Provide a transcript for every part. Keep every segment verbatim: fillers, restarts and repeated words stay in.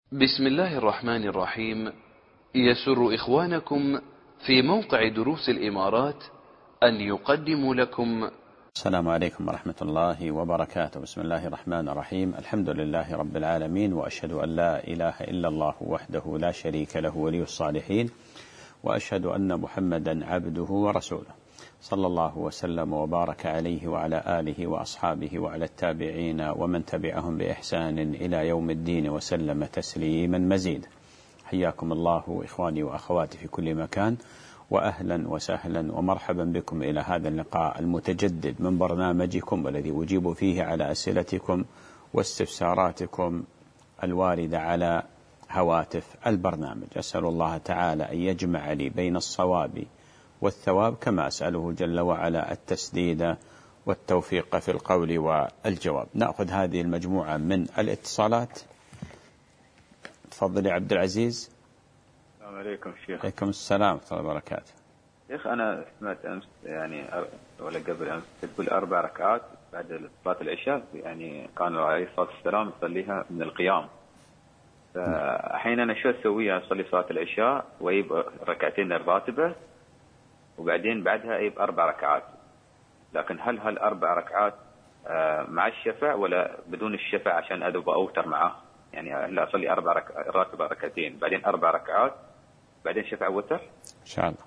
بسم الله الرحمن الرحيم. يسر إخوانكم في موقع دروس الإمارات أن يقدموا لكم. السلام عليكم ورحمة الله وبركاته. بسم الله الرحمن الرحيم. الحمد لله رب العالمين، وأشهد أن لا إله إلا الله وحده لا شريك له ولي الصالحين، وأشهد أن محمدا عبده ورسوله، صلى الله وسلم وبارك عليه وعلى آله وأصحابه وعلى التابعين ومن تبعهم بإحسان إلى يوم الدين وسلم تسليما مزيدا. حياكم الله إخواني وأخواتي في كل مكان، وأهلا وسهلا ومرحبا بكم إلى هذا اللقاء المتجدد من برنامجكم الذي أجيب فيه على أسئلتكم واستفساراتكم الواردة على هواتف البرنامج. أسأل الله تعالى أن يجمع لي بين الصواب والثواب، كما أسأله جل وعلا التسديد والتوفيق في القول والجواب. نأخذ هذه المجموعة من الاتصالات. تفضل يا عبد العزيز. السلام عليكم شيخ. عليكم السلام ورحمة الله وبركاته. شيخ أنا سمعت أمس يعني ولا قبل أمس تقول أربع ركعات بعد صلاة العشاء، يعني كان عليه الصلاة والسلام يصليها من القيام. فحين أنا شو أسوي؟ أصلي صلاة العشاء ويجيب ركعتين الراتبة وبعدين بعدها يجيب أربع ركعات، لكن هل هل أربع ركعات مع الشفع ولا بدون الشفع عشان أدب أوتر معه؟ يعني هل أصلي أربع رك... راتبة ركعتين بعدين أربع ركعات بعدين شفع وتر إن شاء الله.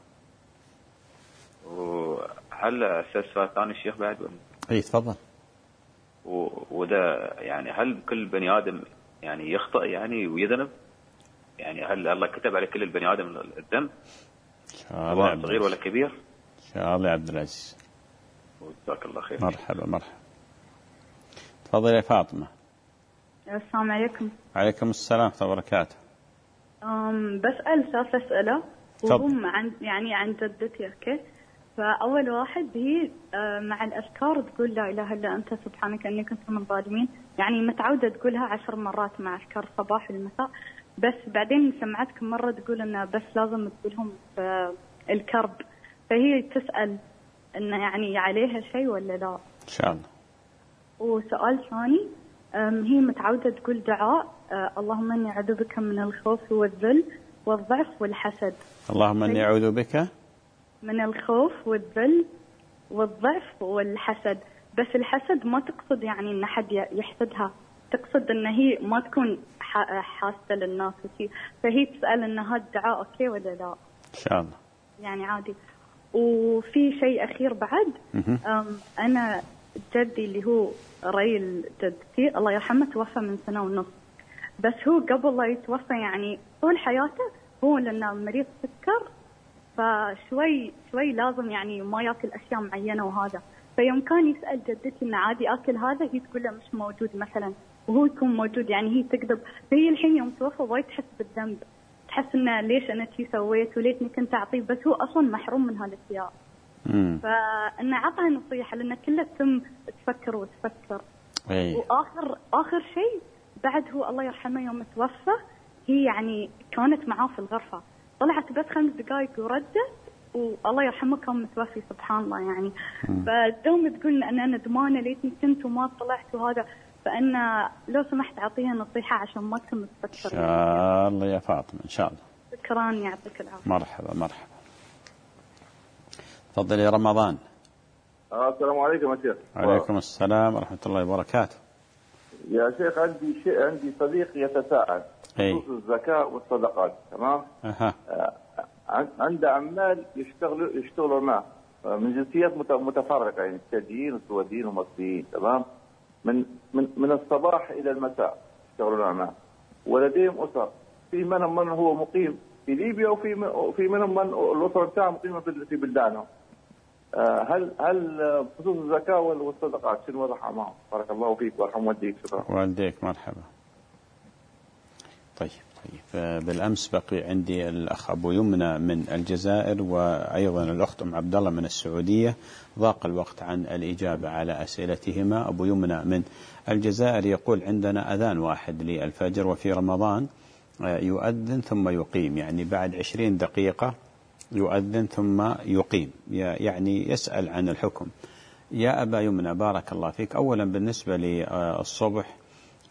وهل أساس سؤال ثاني الشيخ بعد؟ إيه تفضل. و... وده يعني هل كل بني آدم يعني يخطئ يعني ويذنب؟ يعني هل الله كتب على كل البني آدم الذنب؟ سواء صغير ولا كبير؟ إن شاء الله يا عبد العزيز. جزاك الله خير. مرحبا مرحبا. تفضل يا فاطمة. السلام عليكم. عليكم السلام ورحمة الله وبركاته. أم بسأل ثلاث أسئلة وهم عن يعني عن جدتي. أوكي. فأول واحد هي مع الأذكار تقول لا إله إلا أنت سبحانك إني كنت من الظالمين، يعني متعودة تقولها عشر مرات مع أذكار الصباح والمساء، بس بعدين سمعتكم مرة تقول إنه بس لازم تقولهم في الكرب، فهي تسأل إنه يعني عليها شيء ولا لا؟ إن شاء الله. وسؤال ثاني، هي متعودة تقول دعاء اللهم إني أعوذ بك من الخوف والذل والضعف والحسد. اللهم إني أعوذ بك من الخوف والذل والضعف والحسد، بس الحسد ما تقصد يعني إن حد يحسدها، تقصد إن هي ما تكون حاسة للناس وشي، فهي تسأل إن هذا الدعاء أوكي ولا لا؟ إن شاء الله. يعني عادي. وفي شيء أخير بعد، أنا جدي اللي هو ريل جدتي الله يرحمه توفى من سنة ونص، بس هو قبل لا يتوفى يعني طول حياته هو لأنه مريض سكر، فشوي شوي لازم يعني ما يأكل أشياء معينة وهذا، فيوم كان يسأل جدتي إن عادي أكل هذا، هي تقول له مش موجود مثلا وهو يكون موجود، يعني هي تكذب. فهي الحين يوم توفى وايد تحس بالذنب، تحس إنه ليش أنا شي سويت وليتني كنت أعطيه، بس هو أصلا محروم من هالأشياء. فإنه عطها نصيحة لأن كله تم تفكر وتفكر. أي. وآخر آخر شيء بعد، هو الله يرحمه يوم توفى هي يعني كانت معاه في الغرفة، طلعت بس خمس دقائق وردت، والله يرحمه كان متوفي سبحان الله يعني. فدوم تقول أن أنا ندمانة ليتني كنت وما طلعت وهذا، فإن لو سمحت أعطيها نصيحة عشان ما تكون تفكر. إن شاء الله يا فاطمة إن شاء الله. شكرا يعطيك العافية. مرحبا مرحبا. تفضل يا رمضان. السلام عليكم يا شيخ. وعليكم السلام ورحمة الله وبركاته. يا شيخ عندي شيء، عندي صديق يتساءل بخصوص الزكاة والصدقات. تمام. أها. عنده عمال يشتغلوا يشتغلوا معه من جنسيات متفرقة، يعني تشاديين وسويديين ومصريين. تمام. من من من الصباح إلى المساء يشتغلون معه، ولديهم أسر، في منهم من هو مقيم في ليبيا وفي في منهم من الأسرة بتاعه مقيمة في بلدانهم. هل هل بخصوص الزكاة والصدقات شنو وضعها معهم؟ بارك الله فيك وارحم والديك. شكرا. والديك مرحبا. طيب طيب بالأمس بقي عندي الأخ أبو يمنى من الجزائر، وأيضا الأخت أم عبد الله من السعودية، ضاق الوقت عن الإجابة على أسئلتهما. أبو يمنى من الجزائر يقول عندنا أذان واحد للفجر، وفي رمضان يؤذن ثم يقيم، يعني بعد عشرين دقيقة يؤذن ثم يقيم، يعني يسأل عن الحكم. يا أبا يمنى بارك الله فيك، أولا بالنسبة للصبح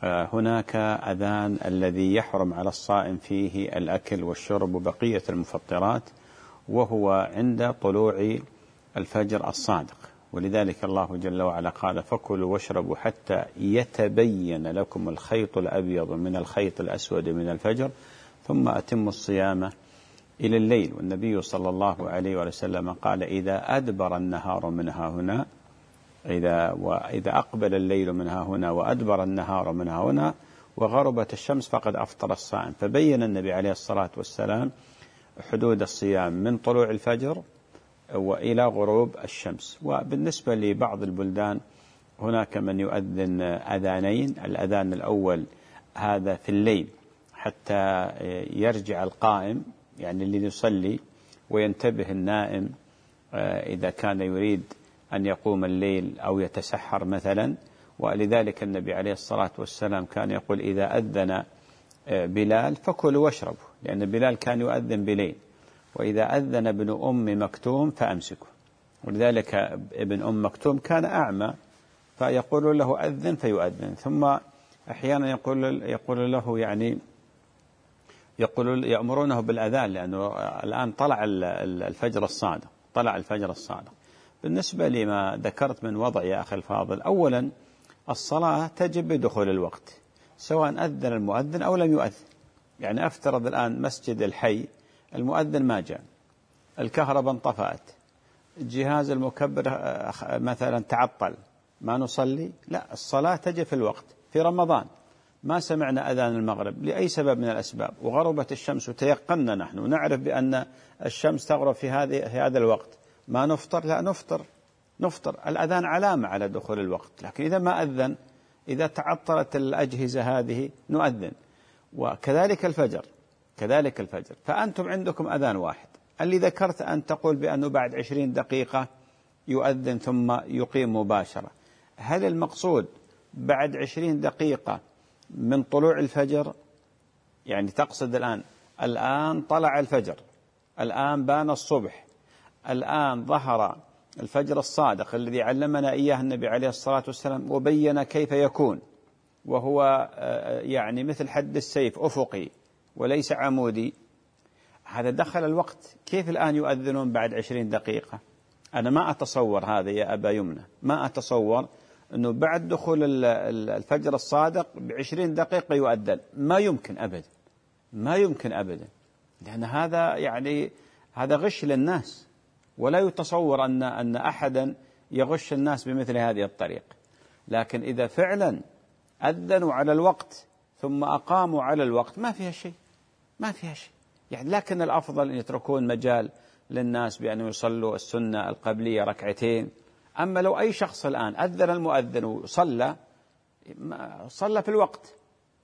هناك أذان الذي يحرم على الصائم فيه الأكل والشرب وبقية المفطرات، وهو عند طلوع الفجر الصادق، ولذلك الله جل وعلا قال فكلوا واشربوا حتى يتبين لكم الخيط الأبيض من الخيط الأسود من الفجر ثم أتموا الصيام إلى الليل. والنبي صلى الله عليه وسلم قال إذا أدبر النهار من ها هنا إذا وإذا أقبل الليل من ها هنا وأدبر النهار من ها هنا وغربت الشمس فقد أفطر الصائم. فبين النبي عليه الصلاة والسلام حدود الصيام من طلوع الفجر وإلى غروب الشمس. وبالنسبة لبعض البلدان هناك من يؤذن أذانين، الأذان الأول هذا في الليل حتى يرجع القائم يعني اللي يصلي وينتبه النائم إذا كان يريد أن يقوم الليل أو يتسحر مثلا. ولذلك النبي عليه الصلاة والسلام كان يقول إذا أذن بلال فكلوا واشربوا، لأن بلال كان يؤذن بليل، وإذا أذن ابن أم مكتوم فأمسكوا. ولذلك ابن أم مكتوم كان أعمى فيقول له أذن فيؤذن، ثم أحيانا يقول يقول له يعني يقول يأمرونه بالأذان لأنه الآن طلع الفجر الصادق طلع الفجر الصادق. بالنسبة لما ذكرت من وضع يا أخي الفاضل، أولا الصلاة تجب بدخول الوقت سواء أذن المؤذن أو لم يؤذن. يعني أفترض الآن مسجد الحي المؤذن ما جاء، الكهرباء انطفأت، جهاز المكبر مثلا تعطل، ما نصلي؟ لا، الصلاة تجب في الوقت. في رمضان ما سمعنا أذان المغرب لأي سبب من الأسباب وغربت الشمس وتيقنا نحن ونعرف بأن الشمس تغرب في هذه هذا الوقت، ما نفطر؟ لا نفطر نفطر الأذان علامة على دخول الوقت. لكن إذا ما أذن، إذا تعطلت الأجهزة هذه نؤذن. وكذلك الفجر كذلك الفجر فأنتم عندكم أذان واحد. اللي ذكرت أن تقول بأنه بعد عشرين دقيقة يؤذن ثم يقيم مباشرة، هل المقصود بعد عشرين دقيقة من طلوع الفجر؟ يعني تقصد الآن الآن طلع الفجر، الآن بان الصبح، الآن ظهر الفجر الصادق الذي علمنا إياه النبي عليه الصلاة والسلام وبين كيف يكون، وهو يعني مثل حد السيف أفقي وليس عمودي. هذا دخل الوقت، كيف الآن يؤذنون بعد عشرين دقيقة؟ أنا ما أتصور هذا يا أبا يمنى، ما أتصور أنه بعد دخول الفجر الصادق بعشرين دقيقة يؤذن، ما يمكن أبدا، ما يمكن أبدا، لأن هذا يعني هذا غش للناس، ولا يتصور أن أن أحدا يغش الناس بمثل هذه الطريقة. لكن إذا فعلا أذنوا على الوقت ثم أقاموا على الوقت ما فيها شيء، ما فيها شيء يعني. لكن الأفضل أن يتركون مجال للناس بأن يصلوا السنة القبلية ركعتين. أما لو أي شخص الآن أذن المؤذن وصلى صلى في الوقت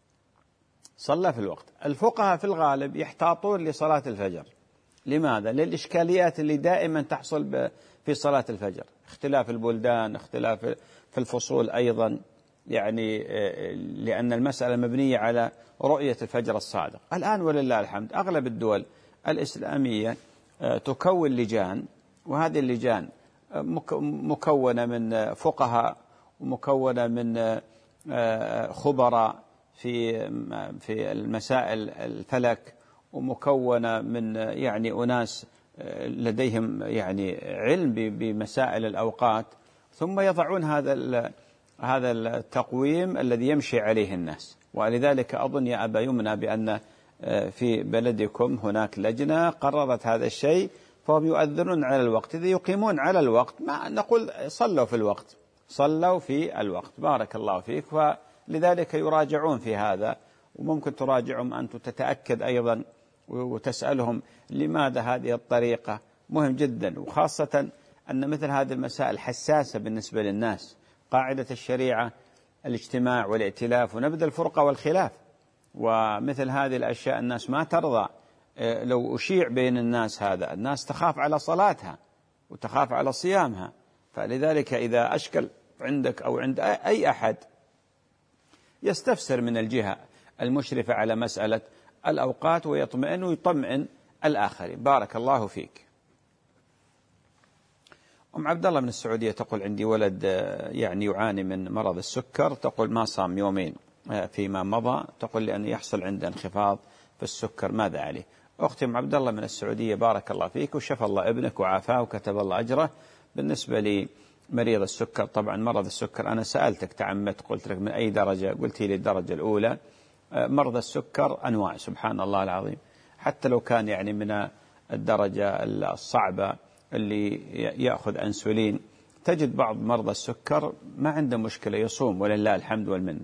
صلى في الوقت. الفقهاء في الغالب يحتاطون لصلاة الفجر. لماذا؟ للإشكاليات اللي دائما تحصل في صلاة الفجر، اختلاف البلدان، اختلاف في الفصول أيضا، يعني لأن المسألة مبنية على رؤية الفجر الصادق. الآن ولله الحمد أغلب الدول الإسلامية تكون لجان، وهذه اللجان مكونة من فقهاء ومكونة من خبراء في في المسائل الفلك، ومكونة من يعني أناس لديهم يعني علم بمسائل الأوقات، ثم يضعون هذا هذا التقويم الذي يمشي عليه الناس. ولذلك أظن يا أبا يمنى بأن في بلدكم هناك لجنة قررت هذا الشيء، فهم يؤذنون على الوقت. إذا يقيمون على الوقت ما نقول صلوا في الوقت، صلوا في الوقت، بارك الله فيك. ولذلك يراجعون في هذا، وممكن تراجعهم أنت تتأكد أيضا وتسألهم لماذا هذه الطريقة. مهم جدا، وخاصة أن مثل هذه المسائل حساسة بالنسبة للناس. قاعدة الشريعة الاجتماع والائتلاف ونبذ الفرقة والخلاف، ومثل هذه الأشياء الناس ما ترضى لو أشيع بين الناس هذا. الناس تخاف على صلاتها وتخاف على صيامها. فلذلك إذا أشكل عندك أو عند أي أحد يستفسر من الجهة المشرفة على مسألة الأوقات ويطمئن ويطمئن الآخرين. بارك الله فيك. أم عبد الله من السعودية تقول عندي ولد يعني يعاني من مرض السكر، تقول ما صام يومين فيما مضى، تقول لي أن يحصل عنده انخفاض في السكر، ماذا عليه؟ أختي أم عبد الله من السعودية، بارك الله فيك وشفى الله ابنك وعافاه وكتب الله أجره. بالنسبة لمريض السكر، طبعا مرض السكر أنا سألتك تعمدت قلت لك من أي درجة، قلت لي الدرجة الأولى. مرض السكر أنواع سبحان الله العظيم، حتى لو كان يعني من الدرجة الصعبة اللي يأخذ أنسولين، تجد بعض مرضى السكر ما عنده مشكلة يصوم ولله الحمد والمنة،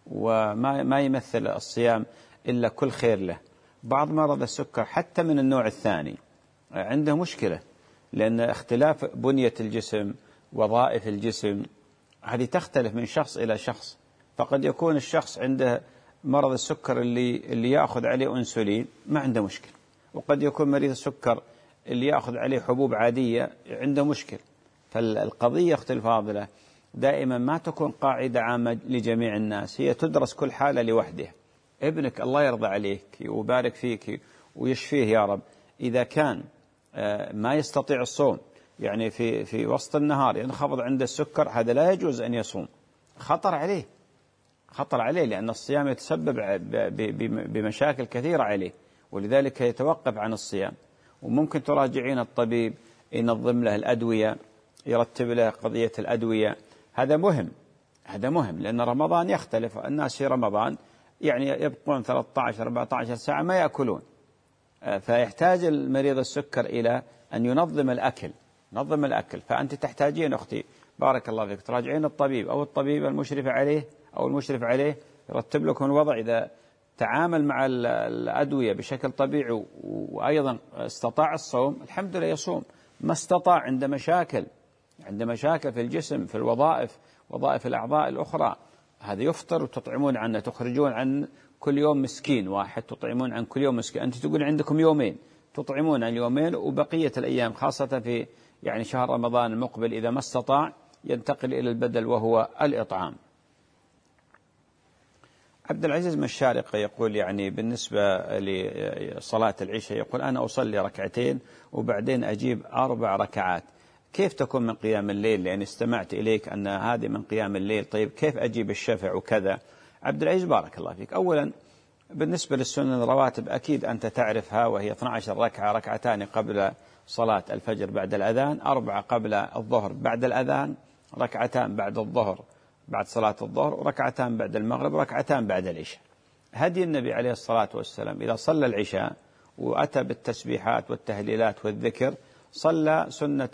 وما ما يمثل الصيام إلا كل خير له. بعض مرضى السكر حتى من النوع الثاني عنده مشكلة، لأن اختلاف بنية الجسم وظائف الجسم هذه تختلف من شخص إلى شخص. فقد يكون الشخص عنده مرض السكر اللي اللي يأخذ عليه أنسولين ما عنده مشكلة، وقد يكون مريض السكر اللي يأخذ عليه حبوب عادية عنده مشكل. فالقضية أختي الفاضلة دائما ما تكون قاعدة عامة لجميع الناس، هي تدرس كل حالة لوحدها. ابنك الله يرضى عليك ويبارك فيك ويشفيه يا رب، إذا كان ما يستطيع الصوم، يعني في في وسط النهار ينخفض عنده السكر، هذا لا يجوز أن يصوم، خطر عليه، خطر عليه، لأن الصيام يتسبب بمشاكل كثيرة عليه، ولذلك يتوقف عن الصيام. وممكن تراجعين الطبيب ينظم له الأدوية، يرتب له قضية الأدوية، هذا مهم، هذا مهم، لأن رمضان يختلف. الناس في رمضان يعني يبقون ثلاثة عشر أربعة عشر ساعة ما يأكلون، فيحتاج المريض السكر إلى أن ينظم الأكل، نظم الأكل. فأنت تحتاجين أختي بارك الله فيك تراجعين الطبيب أو الطبيب المشرف عليه أو المشرف عليه يرتب لكم الوضع. إذا تعامل مع الأدوية بشكل طبيعي وأيضا استطاع الصوم الحمد لله يصوم، ما استطاع عنده مشاكل، عنده مشاكل في الجسم في الوظائف، وظائف الأعضاء الأخرى، هذا يفطر وتطعمون عنه، تخرجون عن كل يوم مسكين واحد، تطعمون عن كل يوم مسكين. أنت تقول عندكم يومين، تطعمون عن يومين، وبقية الأيام خاصة في يعني شهر رمضان المقبل إذا ما استطاع ينتقل إلى البدل وهو الإطعام. عبد العزيز من الشارقة يقول يعني بالنسبة لصلاة العشاء، يقول أنا أصلي ركعتين وبعدين أجيب أربع ركعات، كيف تكون من قيام الليل؟ لأن استمعت إليك أن هذه من قيام الليل، طيب كيف أجيب الشفع وكذا؟ عبد العزيز بارك الله فيك، أولا بالنسبة للسنن الرواتب أكيد أنت تعرفها، وهي اثنتي عشرة ركعة، ركعتان قبل صلاة الفجر بعد الأذان، أربعة قبل الظهر بعد الأذان، ركعتان بعد الظهر بعد صلاة الظهر، وركعتان بعد المغرب، وركعتان بعد العشاء. هدي النبي عليه الصلاة والسلام إذا صلى العشاء وأتى بالتسبيحات والتهليلات والذكر، صلى سنة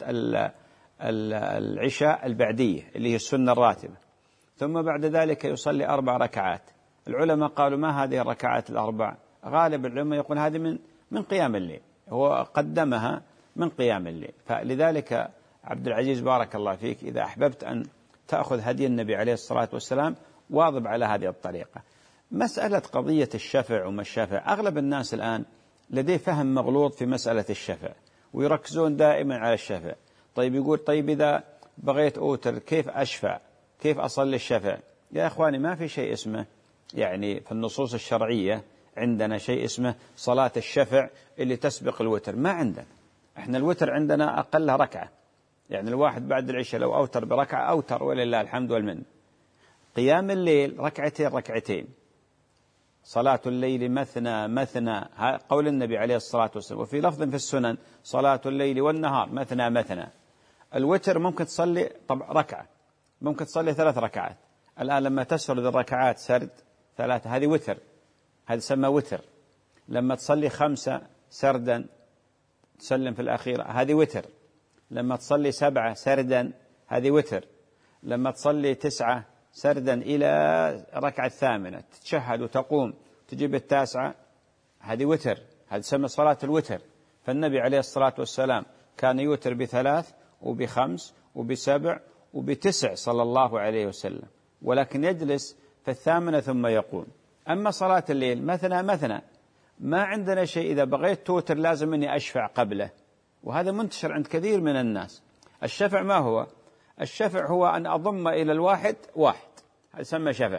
العشاء البعدية اللي هي السنة الراتبة، ثم بعد ذلك يصلي أربع ركعات. العلماء قالوا ما هذه الركعات الأربع؟ غالب العلماء يقول هذه من من قيام الليل، هو قدمها من قيام الليل. فلذلك عبد العزيز بارك الله فيك إذا أحببت أن تأخذ هدي النبي عليه الصلاة والسلام واظب على هذه الطريقة. مسألة قضية الشفع وما الشفع، أغلب الناس الآن لديه فهم مغلوط في مسألة الشفع، ويركزون دائما على الشفع. طيب يقول طيب إذا بغيت أوتر كيف أشفع؟ كيف أصلي الشفع؟ يا إخواني ما في شيء اسمه يعني في النصوص الشرعية عندنا شيء اسمه صلاة الشفع اللي تسبق الوتر، ما عندنا. احنا الوتر عندنا أقلها ركعة، يعني الواحد بعد العشاء لو أوتر بركعة أوتر ولله الحمد والمن. قيام الليل ركعتين ركعتين، صلاة الليل مثنى مثنى، قول النبي عليه الصلاة والسلام. وفي لفظ في السنن صلاة الليل والنهار مثنى مثنى. الوتر ممكن تصلي طبعا ركعة، ممكن تصلي ثلاث ركعات. الآن لما تسرد الركعات سرد ثلاثة هذه وتر، هذا سمى وتر. لما تصلي خمسة سردا تسلم في الأخيرة هذه وتر. لما تصلي سبعة سردا هذه وتر. لما تصلي تسعة سردا إلى ركعة الثامنة تتشهد وتقوم تجيب التاسعة هذه وتر، هذا سمى صلاة الوتر. فالنبي عليه الصلاة والسلام كان يوتر بثلاث وبخمس وبسبع وبتسع صلى الله عليه وسلم، ولكن يجلس في الثامنة ثم يقوم. أما صلاة الليل مثنى مثنى، ما عندنا شيء إذا بغيت توتر لازم أني أشفع قبله، وهذا منتشر عند كثير من الناس. الشفع ما هو؟ الشفع هو أن أضم إلى الواحد واحد، هذا يسمى شفع.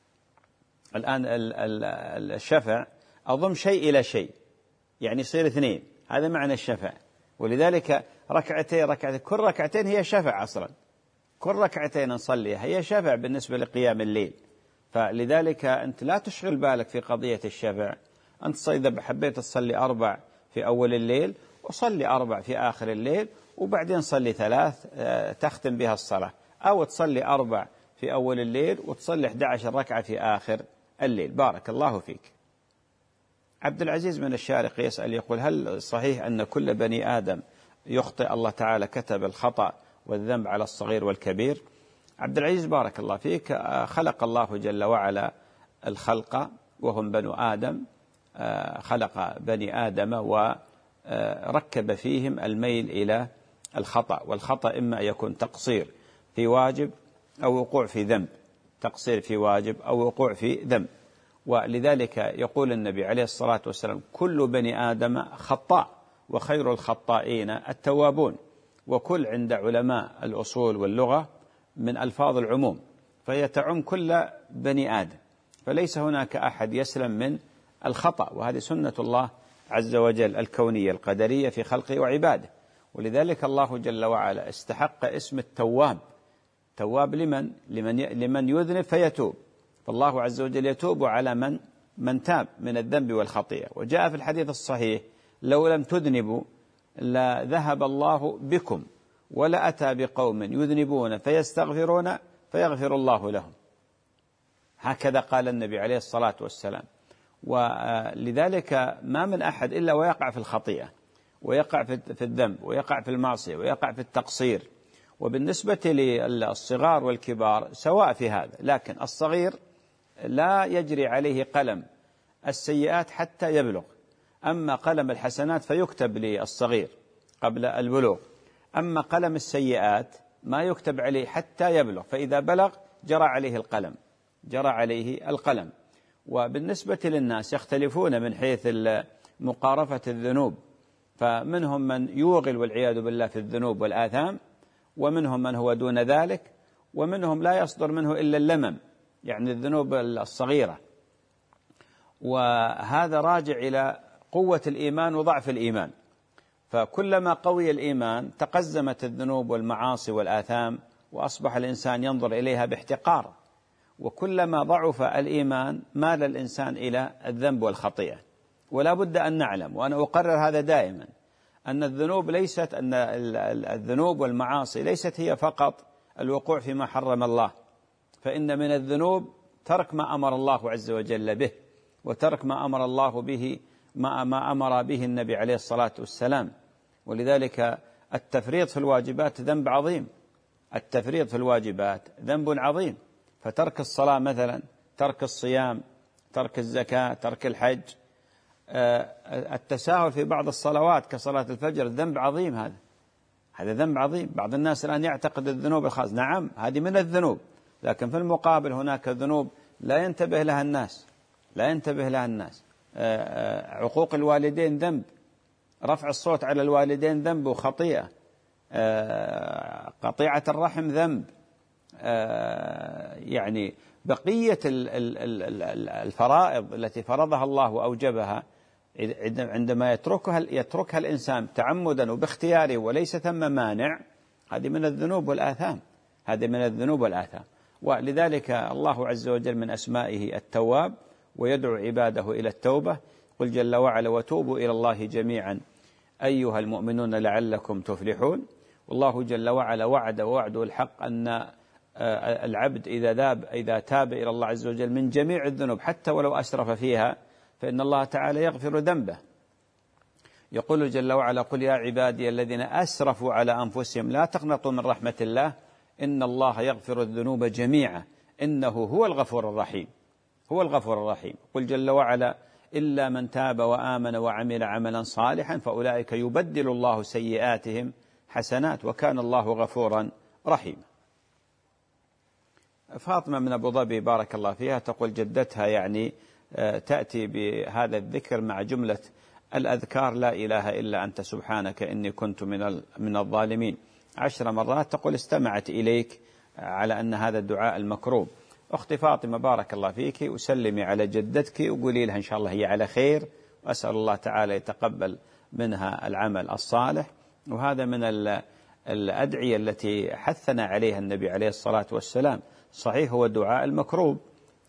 الآن الشفع أضم شيء إلى شيء، يعني يصير اثنين، هذا معنى الشفع. ولذلك ركعتين ركعتين كل ركعتين هي شفع أصلا، كل ركعتين نصليها هي شفع بالنسبة لقيام الليل. فلذلك أنت لا تشغل بالك في قضية الشفع. أنت إذا حبيت تصلي أربع في أول الليل وصلي أربع في آخر الليل، وبعدين صلي ثلاث تختم بها الصلاة، أو تصلي أربع في أول الليل وتصلي أحد عشر ركعة في آخر الليل. بارك الله فيك. عبد العزيز من الشارقة يسأل يقول: هل صحيح أن كل بني آدم يخطئ؟ الله تعالى كتب الخطأ والذنب على الصغير والكبير. عبد العزيز بارك الله فيك، خلق الله جل وعلا الخلق وهم بنو آدم، خلق بني آدم وركب فيهم الميل إلى الخطأ، والخطأ إما يكون تقصير في واجب أو وقوع في ذنب، تقصير في واجب أو وقوع في ذنب. ولذلك يقول النبي عليه الصلاة والسلام: كل بني آدم خطاء وخير الخطائين التوابون. وكل عند علماء الأصول واللغة من ألفاظ العموم، فهي تعم كل بني آدم، فليس هناك أحد يسلم من الخطأ، وهذه سنة الله عز وجل الكونية القدرية في خلقه وعباده. ولذلك الله جل وعلا استحق اسم التواب. تواب لمن؟ لمن لمن يذنب فيتوب، فالله عز وجل يتوب على من من تاب من الذنب والخطيئة. وجاء في الحديث الصحيح: لو لم تذنبوا لذهب الله بكم ولا أتى بقوم يذنبون فيستغفرون فيغفر الله لهم. هكذا قال النبي عليه الصلاة والسلام. ولذلك ما من أحد إلا ويقع في الخطيئة، ويقع في الذنب، ويقع في المعصية، ويقع في التقصير. وبالنسبة للصغار والكبار سواء في هذا، لكن الصغير لا يجري عليه قلم السيئات حتى يبلغ، أما قلم الحسنات فيكتب للصغير قبل البلوغ، أما قلم السيئات ما يكتب عليه حتى يبلغ، فإذا بلغ جرى عليه القلم جرى عليه القلم. وبالنسبة للناس يختلفون من حيث مقارفة الذنوب، فمنهم من يوغل والعياذ بالله في الذنوب والآثام، ومنهم من هو دون ذلك، ومنهم لا يصدر منه إلا اللمم، يعني الذنوب الصغيرة. وهذا راجع إلى قوة الإيمان وضعف الإيمان، فكلما قوي الإيمان تقزمت الذنوب والمعاصي والآثام، وأصبح الإنسان ينظر إليها باحتقار. وكلما ضعف الإيمان مال الإنسان إلى الذنب والخطيئة. ولا بد أن نعلم، وأنا أقرر هذا دائما، أن الذنوب ليست أن الذنوب والمعاصي ليست هي فقط الوقوع فيما حرم الله، فإن من الذنوب ترك ما أمر الله عز وجل به، وترك ما أمر الله به ما, ما أمر به النبي عليه الصلاة والسلام. ولذلك التفريط في الواجبات ذنب عظيم، التفريط في الواجبات ذنب عظيم. فترك الصلاة مثلا، ترك الصيام، ترك الزكاة، ترك الحج، التساهل في بعض الصلوات كصلاة الفجر ذنب عظيم. هذا هذا ذنب عظيم. بعض الناس الآن يعتقد الذنوب الخاصة، نعم هذه من الذنوب، لكن في المقابل هناك ذنوب لا ينتبه لها الناس لا ينتبه لها الناس عقوق الوالدين ذنب، رفع الصوت على الوالدين ذنب وخطيئة، قطيعة الرحم ذنب، يعني بقية الفرائض التي فرضها الله وأوجبها عندما يتركها يتركها الإنسان تعمدا وباختياره وليس ثم مانع، هذه من الذنوب والآثام هذه من الذنوب والآثام. ولذلك الله عز وجل من أسمائه التواب، ويدعو عباده إلى التوبة. قل جل وعلا: وتوبوا إلى الله جميعا أيها المؤمنون لعلكم تفلحون. والله جل وعلا وعد ووعده الحق أن العبد إذا ذاب إذا تاب إلى الله عز وجل من جميع الذنوب حتى ولو أسرف فيها فإن الله تعالى يغفر ذنبه. يقول جل وعلا: قل يا عبادي الذين أسرفوا على أنفسهم لا تقنطوا من رحمة الله إن الله يغفر الذنوب جميعا إنه هو الغفور الرحيم هو الغفور الرحيم. قل جل وعلا: إلا من تاب وآمن وعمل عملا صالحا فأولئك يبدل الله سيئاتهم حسنات وكان الله غفورا رحيما. فاطمة من أبو ظبي بارك الله فيها تقول جدتها يعني تأتي بهذا الذكر مع جملة الأذكار: لا إله إلا أنت سبحانك إني كنت من من الظالمين عشر مرات. تقول استمعت إليك على أن هذا الدعاء المكروب. أختي فاطمة بارك الله فيك، وسلمي على جدتك وقولي لها إن شاء الله هي على خير، وأسأل الله تعالى يتقبل منها العمل الصالح. وهذا من الأدعية التي حثنا عليها النبي عليه الصلاة والسلام. صحيح هو الدعاء المكروب،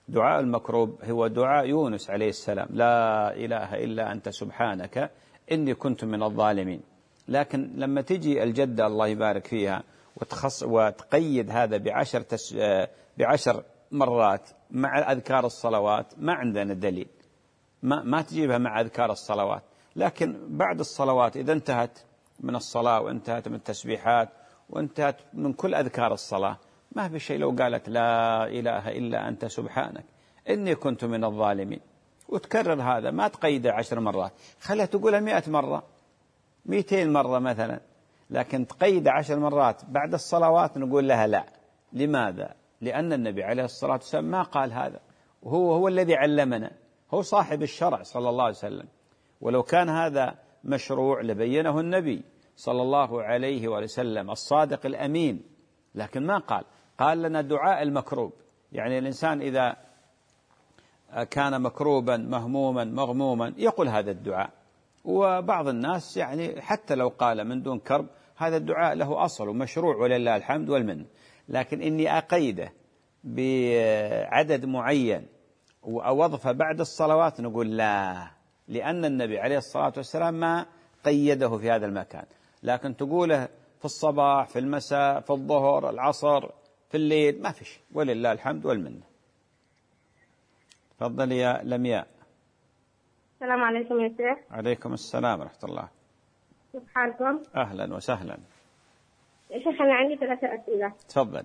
دعاء المكروب هو دعاء يونس عليه السلام: لا إله إلا أنت سبحانك إني كنت من الظالمين. لكن لما تجي الجدة الله يبارك فيها وتخص وتقيد هذا بعشر, تس بعشر مرات مع أذكار الصلوات، ما عندنا دليل، ما, ما تجيبها مع أذكار الصلوات. لكن بعد الصلوات إذا انتهت من الصلاة وانتهت من التسبيحات وانتهت من كل أذكار الصلاة، ما في شيء لو قالت لا إله إلا أنت سبحانك إني كنت من الظالمين، وتكرر هذا، ما تقيده عشر مرات، خلها تقولها مئة مرة، مئتين مرة مثلا، لكن تقيد عشر مرات بعد الصلوات نقول لها لا. لماذا؟ لأن النبي عليه الصلاة والسلام ما قال هذا، وهو هو الذي علمنا، هو صاحب الشرع صلى الله عليه وسلم. ولو كان هذا مشروع لبينه النبي صلى الله عليه وسلم الصادق الأمين، لكن ما قال. قال لنا دعاء المكروب، يعني الإنسان إذا كان مكروبا مهموما مغموما يقول هذا الدعاء. وبعض الناس يعني حتى لو قال من دون كرب هذا الدعاء له أصل ومشروع ولله الحمد والمن. لكن إني أقيده بعدد معين وأوظفه بعد الصلوات نقول لا، لأن النبي عليه الصلاة والسلام ما قيده في هذا المكان. لكن تقوله في الصباح، في المساء، في الظهر، العصر، في الليل، ما فيش، ولله الحمد والمن. تفضل يا لمياء. السلام عليكم يا شيخ. عليكم السلام ورحمة الله. كيف حالكم؟ أهلا وسهلا. يا شيخ أنا عندي ثلاثة أسئلة. تفضلي.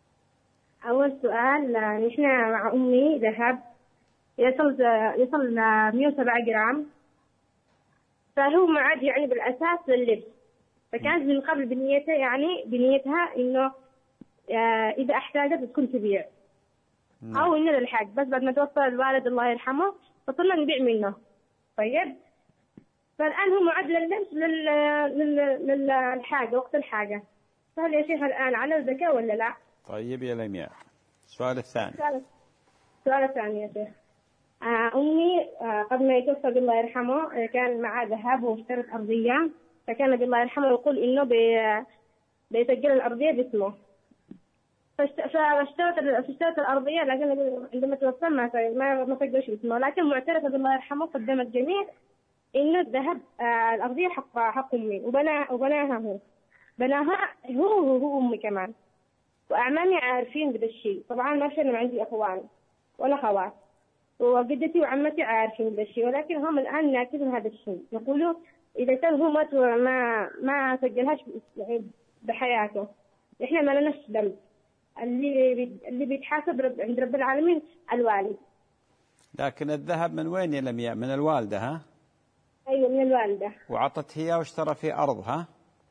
أول سؤال، نحن مع أمي ذهب يصل يصل مئة وسبعة جرام، فهو معد يعني بالأساس لللبس، فكانت من قبل بنيتها يعني بنيتها إنه إذا احتاجت تكون تبيع أو إنه للحاج، بس بعد ما توفى الوالد الله يرحمه فصرنا نبيع منه. طيب، فالآن هو معد لللبس للحاجة وقت الحاجة، فهل يا شيخ الآن على الزكاة ولا لا؟ طيب يا لمياء، السؤال الثاني. السؤال الثاني يا شيخ، أمي قبل ما يتوفى الله يرحمه كان معاه ذهب واشترت أرضية، فكان الله يرحمه يقول إنه بيسجل الأرضية باسمه، فاشترت اشترت الأرضية، لكن عندما توفى ما ما ما سجلش باسمه، لكن معترفة بالله يرحمه قدام الجميع إنه الذهب الأرضية حق حق أمي، وبناها وبناها هو بناها هو هو, هو أمي كمان، وأعمامي عارفين بهذا الشيء. طبعا ما في، أنا ما عندي أخوان ولا خوات، وجدتي وعمتي عارفين بهذا الشيء، ولكن هم الآن ناكلون هذا الشيء، يقولوا إذا كان هو ما ما ما سجلهاش بحياته إحنا ما لناش ذنب، اللي اللي بيتحاسب رب عند رب العالمين الوالد. لكن الذهب من وين يا لمياء؟ من الوالدة ها؟ أيوة من الوالدة. وعطت هي واشترى في أرض ها؟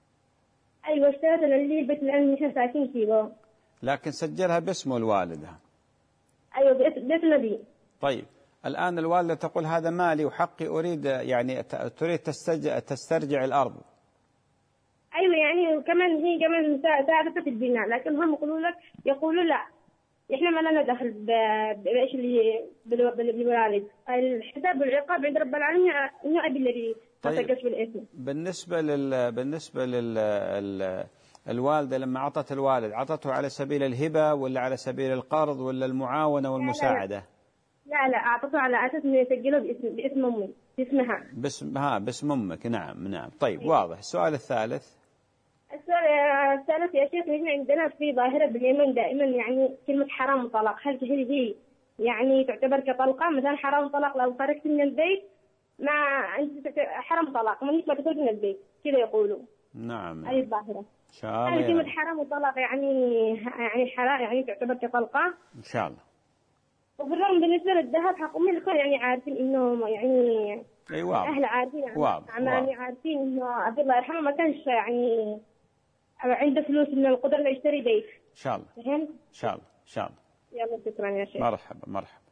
أيوة اشترت اللي البيت الآن نحن ساكنين فيه. لكن سجلها باسمه الوالدة. أيوة باسم نبي. طيب الآن الوالدة تقول هذا مالي وحقي، أريد يعني تريد تسترجع الأرض. أيوة يعني كمان هي كمان ساعدت في البناء، لكن هم يقولوا لك يقولوا لا إحنا ما لنا دخل بإيش اللي بالوالد، الحساب والعقاب عند رب العالمين إنه أبي الذي تسجل بالاسم. بالنسبة لل بالنسبة لل الوالدة لما عطت الوالد، عطته على سبيل الهبة ولا على سبيل القرض ولا المعاونة والمساعدة؟ لا لا أعطته على أساس إنه يسجله باسم باسم أمي، باسمها. باسم ها باسم أمك. نعم نعم. طيب واضح. السؤال الثالث. السؤال الثالث يا شيخ، نحن عندنا في ظاهرة باليمن دائما يعني كلمة حرام وطلاق، هل هي يعني تعتبر كطلقة؟ مثلا حرام طلاق لو خرجت من البيت ما أنت حرام طلاق ما ما تخرج من البيت، كذا يقولوا. نعم. هذه الظاهرة. إن شاء الله. هل كلمة حرام وطلاق يعني يعني حرام يعني تعتبر كطلقة؟ إن شاء الله. وبالرغم بالنسبة للذهب حق أمي الكل يعني عارفين إنه يعني أيوة. أهل عارفين عمامي عارفين إنه أبي الله يرحمه ما كانش يعني عنده فلوس من القدرة إنه يشتري بيت. إن شاء الله. فهمت؟ إن شاء الله. إن شاء الله. يلا شكرا يا شيخ. مرحبا مرحبا.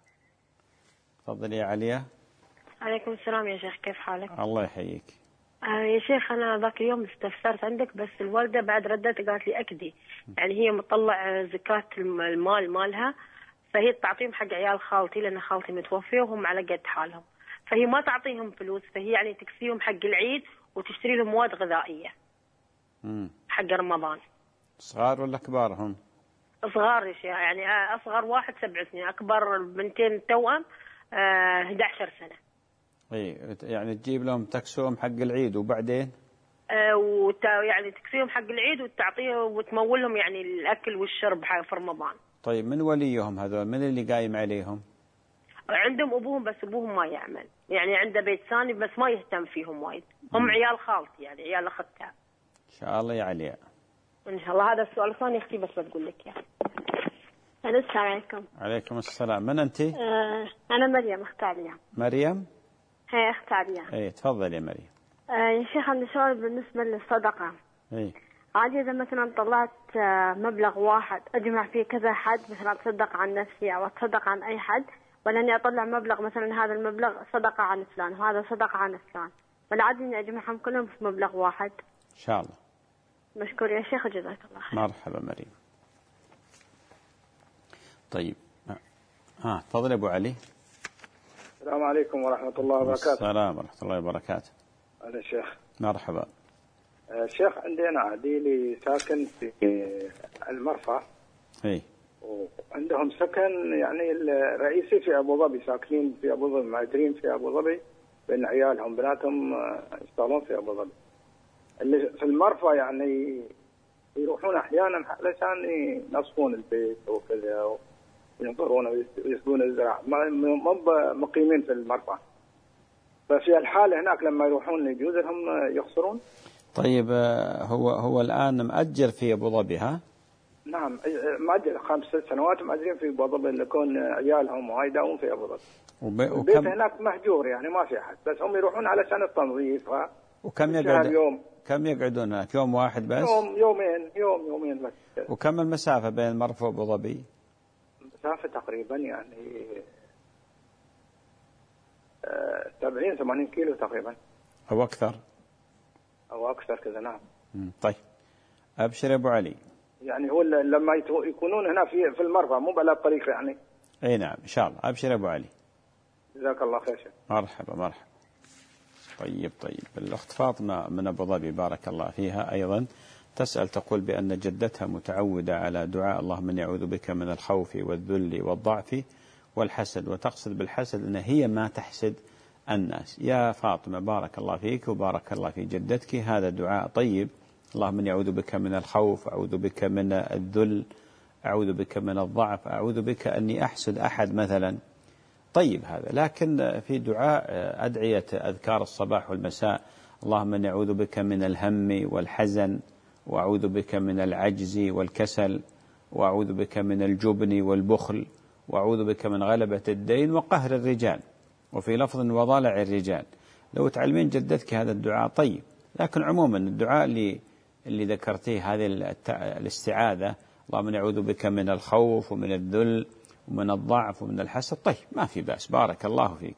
تفضلي يا عليا. عليكم السلام يا شيخ، كيف حالك؟ الله يحييك. آه يا شيخ أنا ذاك اليوم استفسرت عندك، بس الوالدة بعد ردت قالت لي أكدي، يعني هي مطلع زكاة المال مالها، فهي تعطيهم حق عيال خالتي لأن خالتي متوفية وهم على قد حالهم، فهي ما تعطيهم فلوس، فهي يعني تكفيهم حق العيد وتشتري لهم مواد غذائية. مم. حق رمضان. صغار ولا كبار هم؟ صغار يا شيخ، يعني أصغر واحد سبع سنين، أكبر بنتين توأم آه إحدى عشرة سنة. إيه يعني تجيب لهم تكسوهم حق العيد وبعدين؟ آه وت... يعني تكسيهم حق العيد وتعطيهم وتمولهم يعني الأكل والشرب في رمضان. طيب من وليهم هذول؟ من اللي قايم عليهم؟ عندهم أبوهم بس أبوهم ما يعمل، يعني عنده بيت ثاني بس ما يهتم فيهم وايد، هم م. عيال خالتي يعني عيال أختها. إن شاء الله يا عليا. إن شاء الله. هذا السؤال الثاني أختي بس بتقول لك يعني. السلام عليكم. عليكم السلام. من أنت؟ آه أنا مريم أخت عليا. مريم؟ هي أخت عليا. إيه تفضل يا مريم. آه يا شيخ عندي سؤال بالنسبة للصدقة. إيه. عادي إذا مثلا طلعت مبلغ واحد أجمع فيه كذا حد، مثلا أتصدق عن نفسي أو أتصدق عن أي حد، ولا إني أطلع مبلغ مثلا هذا المبلغ صدقة عن فلان وهذا صدقة عن فلان، ولا عادي إني أجمعهم كلهم في مبلغ واحد؟ إن شاء الله. مشكور يا شيخ وجزاك الله خير. مرحبا مريم. طيب ها تفضل أبو علي. السلام عليكم ورحمة الله وبركاته. السلام ورحمة الله وبركاته. هذا الشيخ. مرحبا. الشيخ عندي أنا عديلي ساكن في المرفأ. إيه. وعندهم سكن يعني الرئيسي في أبو ظبي، ساكنين في أبو ظبي، مهاجرين في أبو ظبي، بين عيالهم بناتهم يشتغلون في أبو ظبي. اللي في المرفأ يعني يروحون أحيانا علشان ينظفون البيت وكذا وينظرون ويسقون الزرع، ما مقيمين في المرفأ. ففي الحالة هناك لما يروحون يجوز لهم يخسرون؟ طيب هو هو الآن مأجر في أبو ظبي ها؟ نعم مأجر خمس ست سنوات مأجرين في أبو ظبي، اللي يكون عيالهم وهيداون في أبو ظبي. وب... البيت وكم... هناك مهجور يعني ما في أحد، بس هم يروحون علشان التنظيف. ها وكم يقعد يوم؟ كم يقعدون هناك؟ يوم واحد بس؟ يوم يومين يوم يومين بس. وكم المسافة بين المرفأ وأبو ظبي؟ مسافة تقريبا يعني سبعين ثمانين كيلو تقريبا أو أكثر أو أكثر كذا. نعم. طيب أبشر يا أبو علي. يعني هو لما يكونون هنا في في المرفأ مو بلا طريق يعني. أي نعم إن شاء الله. أبشر يا أبو علي. جزاك الله خير شيخ. مرحبا مرحبا. طيب طيب الأخت فاطمة من أبو ظبي بارك الله فيها أيضا تسأل تقول بأن جدتها متعودة على دعاء اللهم إني أعوذ بك من الخوف والذل والضعف والحسد، وتقصد بالحسد أن هي ما تحسد الناس. يا فاطمة بارك الله فيك وبارك الله في جدتك، هذا دعاء طيب. اللهم إني أعوذ بك من الخوف، أعوذ بك من الذل، أعوذ بك من الضعف، أعوذ بك أني أحسد أحد مثلا. طيب هذا، لكن في دعاء أدعية أذكار الصباح والمساء اللهم إني أعوذ بك من الهم والحزن، وأعوذ بك من العجز والكسل، وأعوذ بك من الجبن والبخل، وأعوذ بك من غلبة الدين وقهر الرجال، وفي لفظ وضلع الرجال. لو تعلمين جدتك هذا الدعاء طيب. لكن عموما الدعاء اللي اللي ذكرتيه هذه الاستعاذة اللهم إني أعوذ بك من الخوف ومن الذل ومن الضعف ومن الحسد، طيب ما في بأس بارك الله فيك.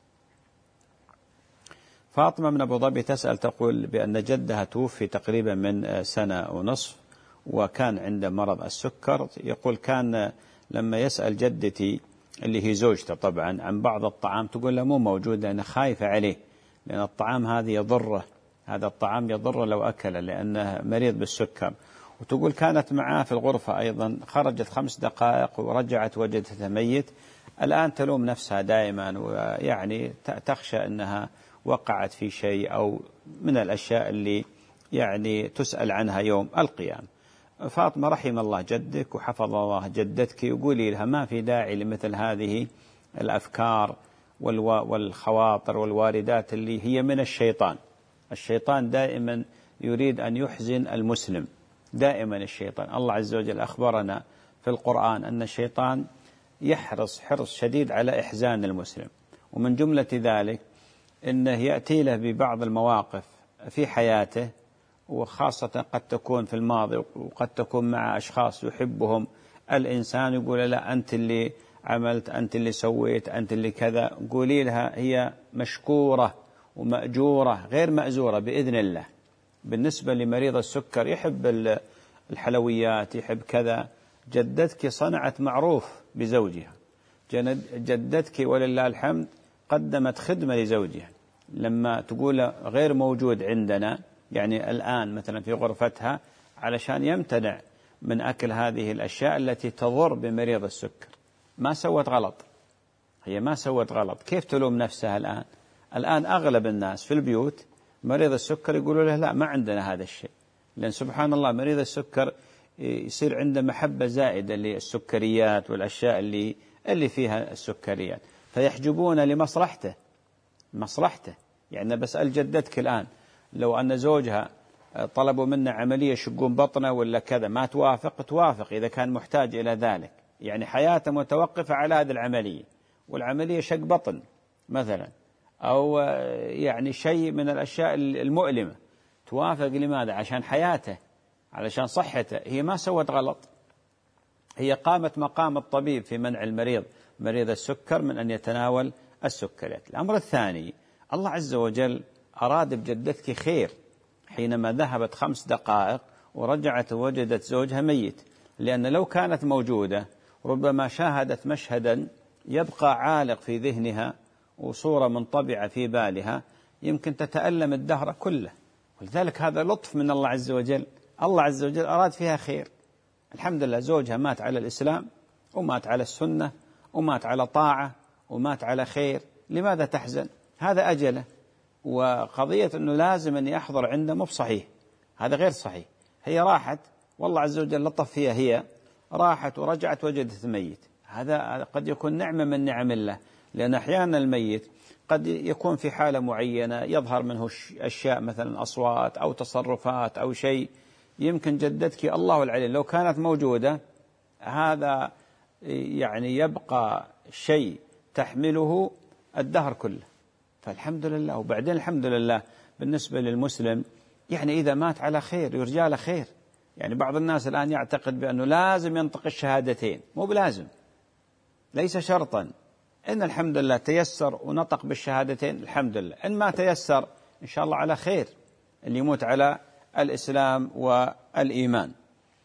فاطمة من أبو ظبي تسأل تقول بأن جدها توفي تقريبا من سنة ونصف، وكان عنده مرض السكر. يقول كان لما يسأل جدتي اللي هي زوجته طبعا عن بعض الطعام تقول له مو موجود لأنه خايفة عليه، لأن الطعام هذا يضره، هذا الطعام يضره لو أكله لأنه مريض بالسكر. وتقول كانت معاه في الغرفة أيضا، خرجت خمس دقائق ورجعت وجدته ميت. الآن تلوم نفسها دائما ويعني تخشى أنها وقعت في شيء أو من الأشياء اللي يعني تسأل عنها يوم القيامة. فاطمة رحم الله جدك وحفظ الله جدتك، يقولي لها ما في داعي لمثل هذه الأفكار والخواطر والواردات اللي هي من الشيطان. الشيطان دائما يريد أن يحزن المسلم، دائما الشيطان. الله عز وجل أخبرنا في القرآن أن الشيطان يحرص حرص شديد على إحزان المسلم، ومن جملة ذلك أنه يأتي له ببعض المواقف في حياته، وخاصة قد تكون في الماضي وقد تكون مع أشخاص يحبهم الإنسان، يقول لا أنت اللي عملت، أنت اللي سويت، أنت اللي كذا. قولي لها هي مشكورة ومأجورة غير مأزورة بإذن الله. بالنسبة لمريض السكر يحب الحلويات يحب كذا، جدتك صنعت معروف بزوجها، جدتك ولله الحمد قدمت خدمة لزوجها. لما تقول غير موجود عندنا يعني الآن مثلا في غرفتها علشان يمتنع من أكل هذه الأشياء التي تضر بمريض السكر. ما سوت غلط، هي ما سوت غلط. كيف تلوم نفسها الآن؟ الآن أغلب الناس في البيوت مريض السكر يقولوا له لا ما عندنا هذا الشيء، لأن سبحان الله مريض السكر يصير عنده محبة زائدة للسكريات والأشياء اللي اللي فيها السكريات، فيحجبون لمصلحته مصلحته. يعني بسأل جدتك الآن لو أن زوجها طلبوا منه عملية شقون بطنه ولا كذا ما توافق، توافق إذا كان محتاج إلى ذلك، يعني حياته متوقفة على هذه العملية، والعملية شق بطن مثلا أو يعني شيء من الأشياء المؤلمة، توافق. لماذا؟ عشان حياته، علشان صحته. هي ما سوت غلط، هي قامت مقام الطبيب في منع المريض مريض السكر من أن يتناول السكريات. الأمر الثاني، الله عز وجل أراد بجدتك خير حينما ذهبت خمس دقائق ورجعت وجدت زوجها ميت، لأن لو كانت موجودة ربما شاهدت مشهدا يبقى عالق في ذهنها وصورة منطبعة في بالها يمكن تتألم الدهر كله. ولذلك هذا لطف من الله عز وجل، الله عز وجل أراد فيها خير. الحمد لله زوجها مات على الإسلام ومات على السنة ومات على طاعة ومات على خير، لماذا تحزن؟ هذا أجله. وقضية أنه لازم أن يحضر عنده مو بصحيح، هذا غير صحيح. هي راحت والله عز وجل لطف فيها، هي راحت ورجعت وجدت ميت، هذا قد يكون نعمة من نعم الله، لأن أحيانا الميت قد يكون في حالة معينة يظهر منه أشياء مثلا أصوات أو تصرفات أو شيء، يمكن جدتك الله العليم لو كانت موجودة هذا يعني يبقى شيء تحمله الدهر كله. فالحمد لله. وبعدين الحمد لله بالنسبة للمسلم يعني إذا مات على خير يرجى له خير. يعني بعض الناس الآن يعتقد بأنه لازم ينطق الشهادتين، مو بلازم، ليس شرطا. إن الحمد لله تيسر ونطق بالشهادتين الحمد لله، إن ما تيسر إن شاء الله على خير، اللي يموت على الإسلام والإيمان.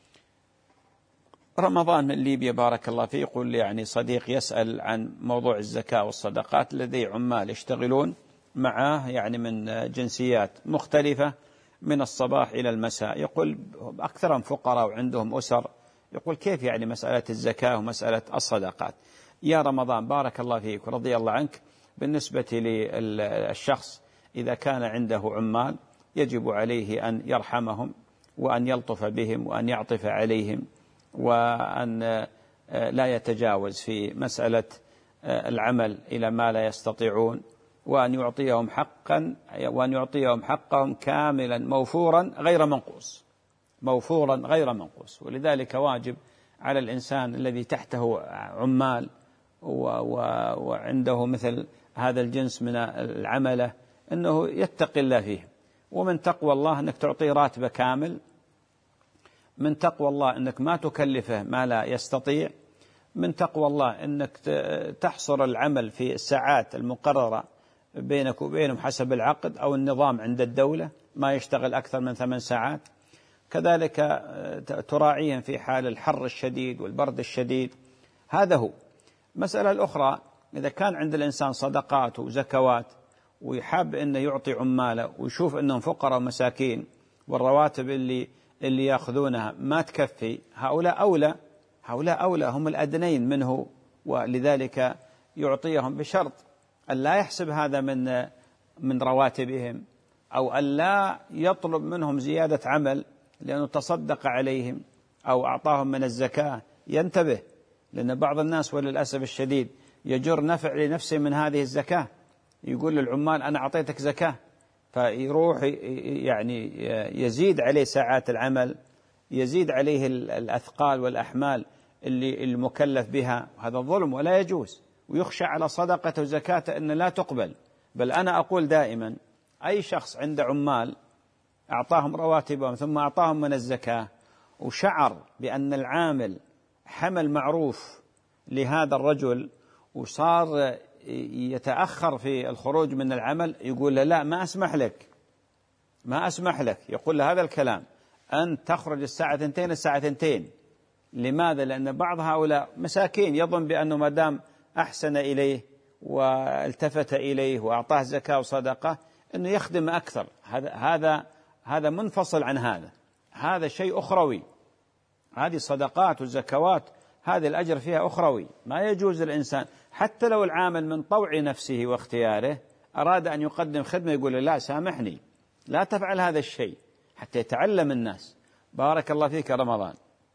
رمضان من ليبيا بارك الله فيه يقول لي يعني صديق يسأل عن موضوع الزكاة والصدقات، لديه عمال يشتغلون معه يعني من جنسيات مختلفة من الصباح إلى المساء، يقول أكثرهم فقراء وعندهم أسر، يقول كيف يعني مسألة الزكاة ومسألة الصدقات؟ يا رمضان بارك الله فيك ورضي الله عنك، بالنسبة للشخص إذا كان عنده عمال يجب عليه أن يرحمهم وأن يلطف بهم وأن يعطف عليهم، وأن لا يتجاوز في مسألة العمل إلى ما لا يستطيعون، وأن يعطيهم حقا وأن يعطيهم حقهم كاملا موفورا غير منقوص، موفورا غير منقوص. ولذلك واجب على الإنسان الذي تحته عمال وعنده مثل هذا الجنس من العملة أنه يتقي الله فيه. ومن تقوى الله أنك تعطيه راتبه كامل، من تقوى الله أنك ما تكلفه ما لا يستطيع، من تقوى الله أنك تحصر العمل في الساعات المقررة بينك وبينهم حسب العقد أو النظام عند الدولة، ما يشتغل أكثر من ثمان ساعات. كذلك تراعيهم في حال الحر الشديد والبرد الشديد. هذا هو. مسألة الأخرى، إذا كان عند الإنسان صدقات وزكوات ويحب أنه يعطي عماله ويشوف أنهم فقراء ومساكين والرواتب اللي اللي يأخذونها ما تكفي، هؤلاء أولى، هؤلاء أولى هم الأدنين منه، ولذلك يعطيهم بشرط أن لا يحسب هذا من من رواتبهم، أو أن لا يطلب منهم زيادة عمل لأنه تصدق عليهم أو أعطاهم من الزكاة. ينتبه، لأن بعض الناس وللأسف الشديد يجر نفع لنفسه من هذه الزكاة، يقول للعمال أنا أعطيتك زكاة، فيروح يعني يزيد عليه ساعات العمل، يزيد عليه الأثقال والأحمال اللي المكلف بها. هذا ظلم ولا يجوز، ويخشى على صدقة وزكاة أن لا تقبل. بل أنا أقول دائما أي شخص عنده عمال أعطاهم رواتبهم ثم أعطاهم من الزكاة وشعر بأن العامل حمل معروف لهذا الرجل وصار يتأخر في الخروج من العمل، يقول له لا ما أسمح لك، ما أسمح لك، يقول له هذا الكلام، أن تخرج الساعة ثنتين الساعة ثنتين. لماذا؟ لأن بعض هؤلاء مساكين يظن بأنه ما دام أحسن إليه والتفت إليه وأعطاه زكاة وصدقة أنه يخدم أكثر. هذا هذا هذا منفصل عن هذا، هذا شيء أخروي، هذه صدقات وزكوات، هذه الأجر فيها أخروي. ما يجوز الإنسان حتى لو العامل من طوع نفسه واختياره أراد أن يقدم خدمة يقول لا سامحني لا تفعل هذا الشيء حتى يتعلم الناس. بارك الله فيك رمضان.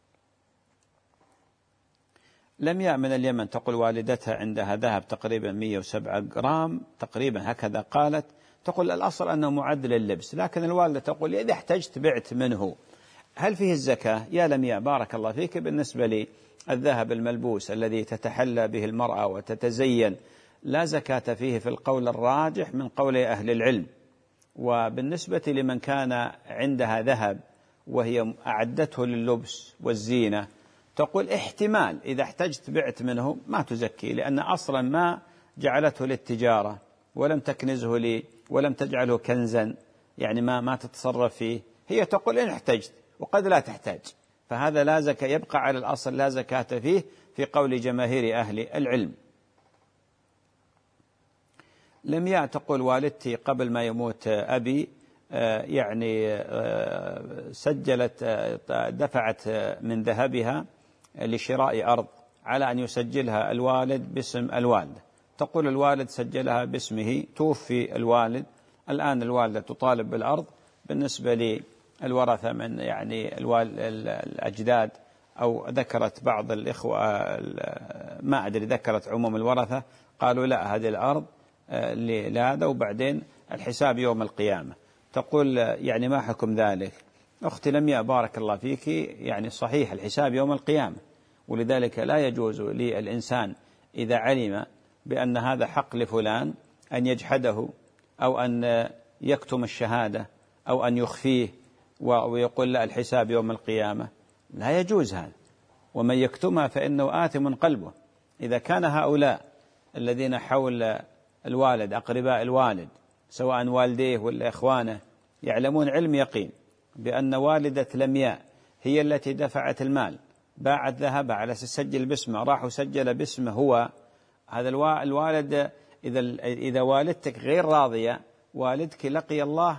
لمياء من اليمن تقول والدتها عندها ذهب تقريبا مئة وسبعة جرام تقريبا هكذا قالت، تقول الأصل أنه معد لللبس، لكن الوالدة تقول إذا احتجت بعت منه. هل فيه الزكاة؟ يا لمياء بارك الله فيك، بالنسبة لي الذهب الملبوس الذي تتحلى به المرأة وتتزين لا زكاة فيه في القول الراجح من قول أهل العلم. وبالنسبة لمن كان عندها ذهب وهي أعدته لللبس والزينة تقول احتمال إذا احتجت بعت منه ما تزكي، لأن أصلا ما جعلته للتجارة ولم تكنزه لي ولم تجعله كنزا، يعني ما ما تتصرف فيه. هي تقول إن احتجت وقد لا تحتاج، فهذا لا زكاة، يبقى على الأصل لا زكاة فيه في قول جماهير أهل العلم. لمياء تقول والدتي قبل ما يموت أبي يعني سجلت دفعت من ذهبها لشراء أرض على أن يسجلها الوالد باسم الوالدة. تقول الوالد سجلها باسمه، توفي الوالد، الآن الوالدة تطالب بالأرض. بالنسبة للورثة من يعني الأجداد أو ذكرت بعض الإخوة ما أدري ذكرت عموم الورثة قالوا لا هذه الأرض لهذا وبعدين الحساب يوم القيامة. تقول يعني ما حكم ذلك؟ أختي لمياء بارك الله فيك، يعني صحيح الحساب يوم القيامة، ولذلك لا يجوز للإنسان إذا علم بأن هذا حق لفلان أن يجحده أو أن يكتم الشهادة أو أن يخفيه ويقول لا الحساب يوم القيامة، لا يجوز هذا. ومن يكتمها فإنه آثم قلبه. إذا كان هؤلاء الذين حول الوالد أقرباء الوالد سواء والديه ولا إخوانه يعلمون علم يقين بأن والدة لمياء هي التي دفعت المال، باعت ذهبها على سجل باسمه، راح وسجل باسمه هو، هذا الوالد إذا إذا والدتك غير راضية والدك لقي الله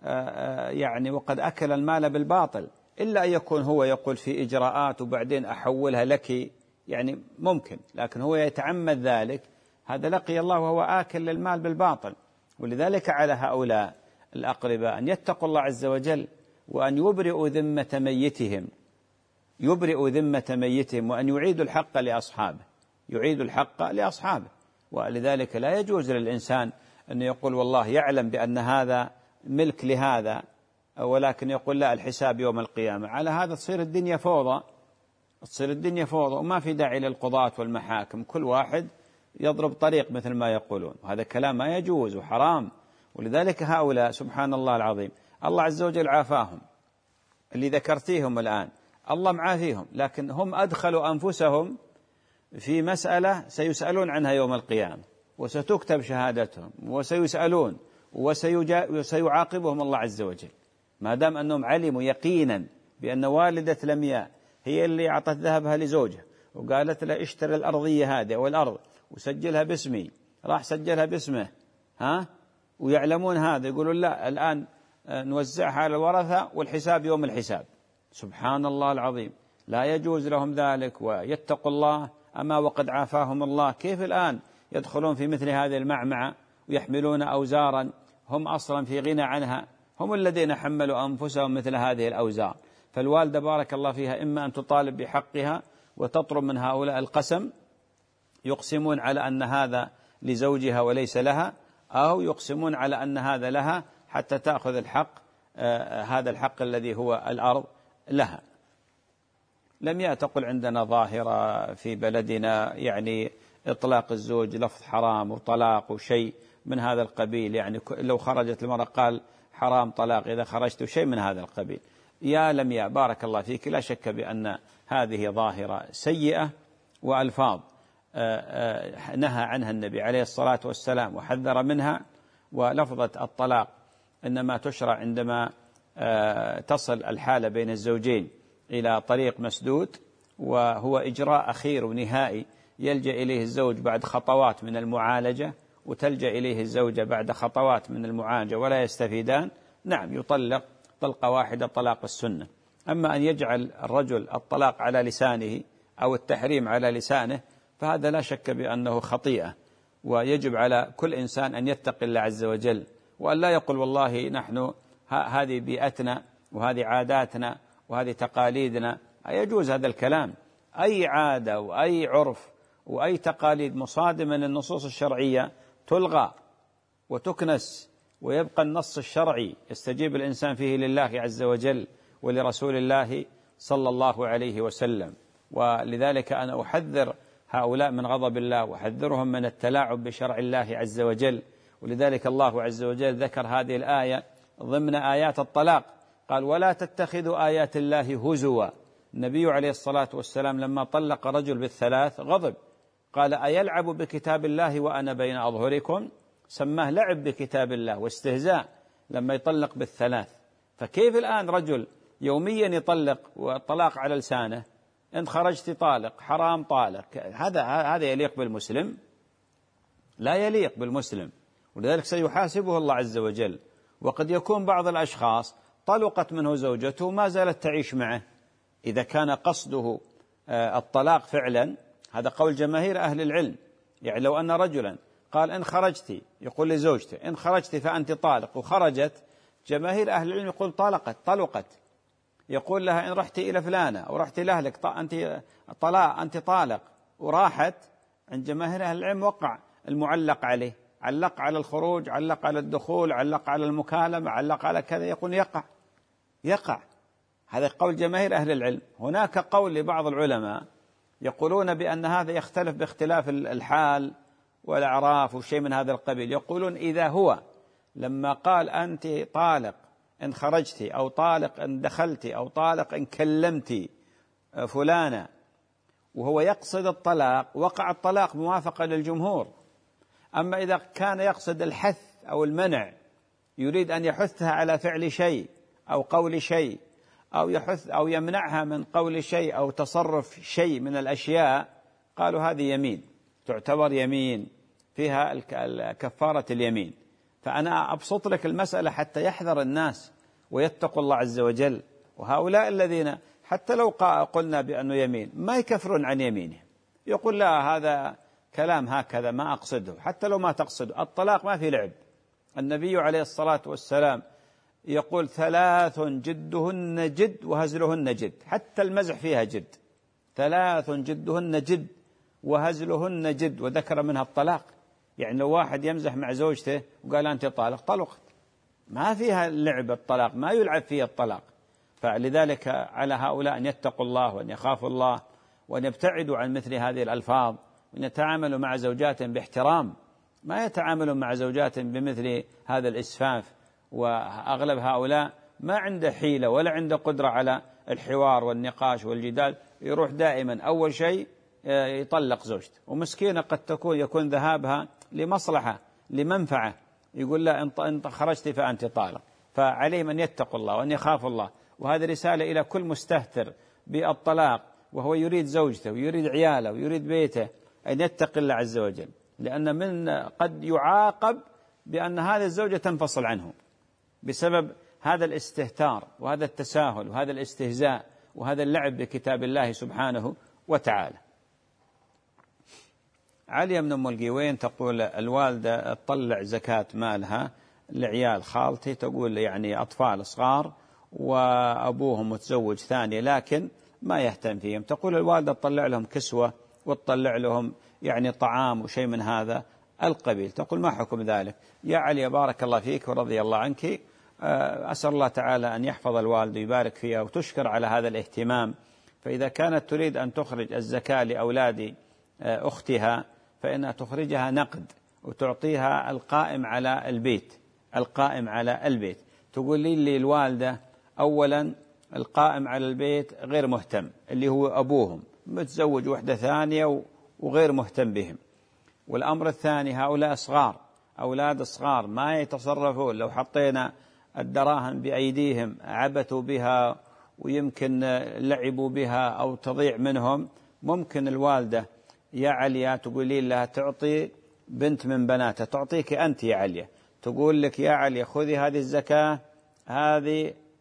يعني وقد أكل المال بالباطل، إلا أن يكون هو يقول في إجراءات وبعدين أحولها لك، يعني ممكن، لكن هو يتعمد ذلك، هذا لقي الله وهو آكل للمال بالباطل. ولذلك على هؤلاء الأقرباء أن يتقوا الله عز وجل وأن يبرئوا ذمة ميتهم، يبرئوا ذمة ميتهم وأن يعيدوا الحق لأصحابه، يعيدوا الحق لأصحابه. ولذلك لا يجوز للإنسان أن يقول والله يعلم بأن هذا ملك لهذا ولكن يقول لا الحساب يوم القيامة. على هذا تصير الدنيا فوضى، تصير الدنيا فوضى وما في داعي للقضاة والمحاكم، كل واحد يضرب طريق مثل ما يقولون، وهذا كلام ما يجوز وحرام. ولذلك هؤلاء سبحان الله العظيم الله عز وجل عافاهم، اللي ذكرتيهم الآن الله معافيهم، لكن هم أدخلوا أنفسهم في مسألة سيسألون عنها يوم القيامة وستكتب شهادتهم وسيسألون وسيعاقبهم الله عز وجل، ما دام أنهم علموا يقينا بأن والدة لمياء هي اللي أعطت ذهبها لزوجها وقالت له اشتري الأرضية هذه والأرض وسجلها باسمي، راح سجلها باسمه، ها، ويعلمون هذا يقولون لا الآن نوزعها على الورثة والحساب يوم الحساب. سبحان الله العظيم، لا يجوز لهم ذلك ويتقوا الله. أما وقد عافاهم الله، كيف الآن يدخلون في مثل هذه المعمعة ويحملون أوزارا هم أصلا في غنى عنها، هم الذين حملوا أنفسهم مثل هذه الأوزار. فالوالدة بارك الله فيها إما أن تطالب بحقها وتطلب من هؤلاء القسم، يقسمون على أن هذا لزوجها وليس لها، أو يقسمون على أن هذا لها حتى تأخذ الحق، آه هذا الحق الذي هو الأرض لها. لم يتقل عندنا ظاهرة في بلدنا يعني إطلاق الزوج لفظ حرام وطلاق وشيء من هذا القبيل، يعني لو خرجت المرأة قال حرام طلاق إذا خرجت، شيء من هذا القبيل. يا لمياء بارك الله فيك، لا شك بأن هذه ظاهرة سيئة وألفاظ نهى عنها النبي عليه الصلاة والسلام وحذر منها. ولفظة الطلاق إنما تشرع عندما تصل الحالة بين الزوجين إلى طريق مسدود، وهو إجراء أخير ونهائي يلجأ إليه الزوج بعد خطوات من المعالجة وتلجأ إليه الزوجة بعد خطوات من المعالجة ولا يستفيدان، نعم يطلق طلقة واحدة طلاق السنة. أما أن يجعل الرجل الطلاق على لسانه أو التحريم على لسانه فهذا لا شك بأنه خطيئة، ويجب على كل إنسان أن يتقي الله عز وجل، وأن لا يقول والله نحن هذه بيئتنا وهذه عاداتنا وهذه تقاليدنا. يجوز هذا الكلام. أي عادة وأي عرف وأي تقاليد مصادمة للنصوص الشرعية تلغى وتكنس، ويبقى النص الشرعي يستجيب الإنسان فيه لله عز وجل ولرسول الله صلى الله عليه وسلم. ولذلك أنا أحذر هؤلاء من غضب الله وأحذرهم من التلاعب بشرع الله عز وجل. ولذلك الله عز وجل ذكر هذه الآية ضمن آيات الطلاق، قال ولا تتخذوا آيات الله هزوا. النبي عليه الصلاة والسلام لما طلق رجل بالثلاث غضب، قال أيلعب بكتاب الله وأنا بين أظهركم؟ سماه لعب بكتاب الله واستهزاء لما يطلق بالثلاث. فكيف الآن رجل يوميا يطلق والطلاق على لسانه، إن خرجت طالق، حرام طالق، هذا هذا يليق بالمسلم؟ لا يليق بالمسلم. ولذلك سيحاسبه الله عز وجل. وقد يكون بعض الأشخاص طلقت منه زوجته ما زالت تعيش معه، إذا كان قصده الطلاق فعلا. هذا قول جماهير أهل العلم. يعني لو أن رجلا قال إن خرجت، يقول لزوجته إن خرجت فأنت طالق، وخرجت، جماهير أهل العلم يقول طلقت طلقت يقول لها إن رحت إلى فلانة أو رحت لأهلك أنت طلاق أنت طالق، وراحت، عند جماهير أهل العلم وقع المعلق عليه، علق على الخروج، علق على الدخول، علق على المكالمة، علق على كذا، يقول يقع يقع. هذا قول جماهير أهل العلم. هناك قول لبعض العلماء يقولون بأن هذا يختلف باختلاف الحال والأعراف وشيء من هذا القبيل. يقولون إذا هو لما قال أنت طالق إن خرجت، أو طالق إن دخلت، أو طالق إن كلمت فلانة، وهو يقصد الطلاق، وقع الطلاق موافقة للجمهور. أما إذا كان يقصد الحث أو المنع، يريد أن يحثها على فعل شيء أو قول شيء، أو يحث أو يمنعها من قول شيء أو تصرف شيء من الأشياء، قالوا هذه يمين، تعتبر يمين فيها كفارة اليمين. فأنا أبسط لك المسألة حتى يحذر الناس ويتقوا الله عز وجل. وهؤلاء الذين حتى لو قلنا بأنه يمين ما يكفرون عن يمينه، يقول لا هذا كلام هكذا ما أقصده، حتى لو ما تقصده. الطلاق ما في لعب. النبي عليه الصلاة والسلام يقول ثلاث جدهن جد وهزلهن جد، حتى المزح فيها جد. ثلاث جدهن جد وهزلهن جد، وذكر منها الطلاق. يعني لو واحد يمزح مع زوجته وقال أنت طالق، طلقت، ما فيها لعب الطلاق، ما يلعب فيها الطلاق. فلذلك على هؤلاء أن يتقوا الله وأن يخافوا الله وأن يبتعدوا عن مثل هذه الألفاظ، وأن يتعاملوا مع زوجاتهم باحترام، ما يتعاملوا مع زوجاتهم بمثل هذا الإسفاف. وأغلب هؤلاء ما عنده حيلة ولا عنده قدرة على الحوار والنقاش والجدال، يروح دائما أول شيء يطلق زوجته، ومسكينة قد تكون يكون ذهابها لمصلحة لمنفعة، يقول لا أنت خرجت فأنت طالق. فعليهم أن يتقوا الله وأن يخافوا الله. وهذه رسالة إلى كل مستهتر بالطلاق وهو يريد زوجته ويريد عياله ويريد بيته، أن يتقي الله عز وجل، لأن من قد يعاقب بأن هذه الزوجة تنفصل عنه بسبب هذا الاستهتار وهذا التساهل وهذا الاستهزاء وهذا اللعب بكتاب الله سبحانه وتعالى. علي من أم القيوين تقول الوالدة تطلع زكاة مالها لعيال خالتي، تقول يعني أطفال صغار وأبوهم متزوج ثاني لكن ما يهتم فيهم. تقول الوالدة تطلع لهم كسوة وتطلع لهم يعني طعام وشيء من هذا القبيل. تقول ما حكم ذلك؟ يا علي بارك الله فيك ورضي الله عنك، أسأل الله تعالى أن يحفظ الوالد ويبارك فيها وتشكر على هذا الاهتمام. فإذا كانت تريد أن تخرج الزكاة لأولاد أختها فإنها تخرجها نقد وتعطيها القائم على البيت، القائم على البيت. تقول لي اللي الوالدة أولا القائم على البيت غير مهتم، اللي هو أبوهم متزوج وحدة ثانية وغير مهتم بهم. والأمر الثاني هؤلاء صغار، أولاد صغار ما يتصرفون، لو حطينا الدراهم بأيديهم عبثوا بها ويمكن لعبوا بها أو تضيع منهم. ممكن الوالدة يا عليا تقول لي لها تعطي بنت من بناتها، تعطيك أنت يا عليا، تقول لك يا عليا خذي هذه الزكاة، هذه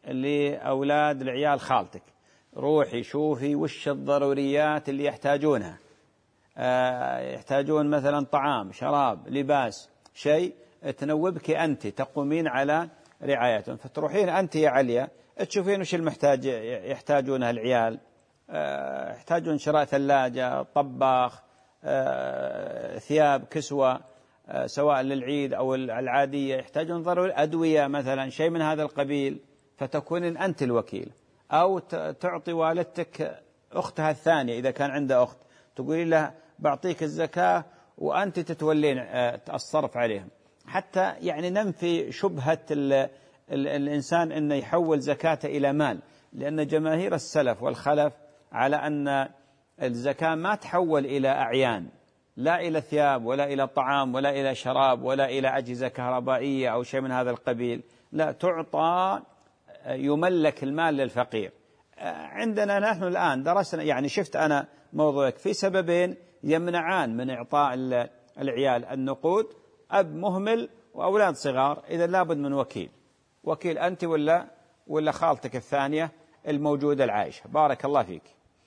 لأولاد العيال خالتك، روحي شوفي وش الضروريات اللي يحتاجونها، يحتاجون مثلا طعام، شراب، لباس، شيء تنوبك أنت تقومين على رعايتهم. فتروحين أنت يا عليا تشوفين وش المحتاج يحتاجونها العيال، يحتاجون شراء ثلاجة، طباخ، ثياب، كسوة سواء للعيد أو العادية، يحتاجون ضروري أدوية مثلا، شيء من هذا القبيل. فتكون أنت الوكيل، أو تعطي والدتك أختها الثانية إذا كان عنده أخت، تقولي لها بعطيك الزكاة وأنت تتولين الصرف عليهم، حتى يعني ننفي شبهة ال ال الإنسان أنه يحول زكاته إلى مال. لأن جماهير السلف والخلف على أن الزكاة ما تحول إلى أعيان، لا إلى ثياب ولا إلى طعام ولا إلى شراب ولا إلى أجهزة كهربائية أو شيء من هذا القبيل، لا، تعطى يملك المال للفقير. عندنا نحن الآن درسنا، يعني شفت أنا موضوعك في سببين يمنعان من إعطاء العيال النقود: أب مهمل وأولاد صغار. إذا لابد من وكيل، وكيل أنت ولا ولا خالتك الثانية الموجودة العايشة. بارك الله فيك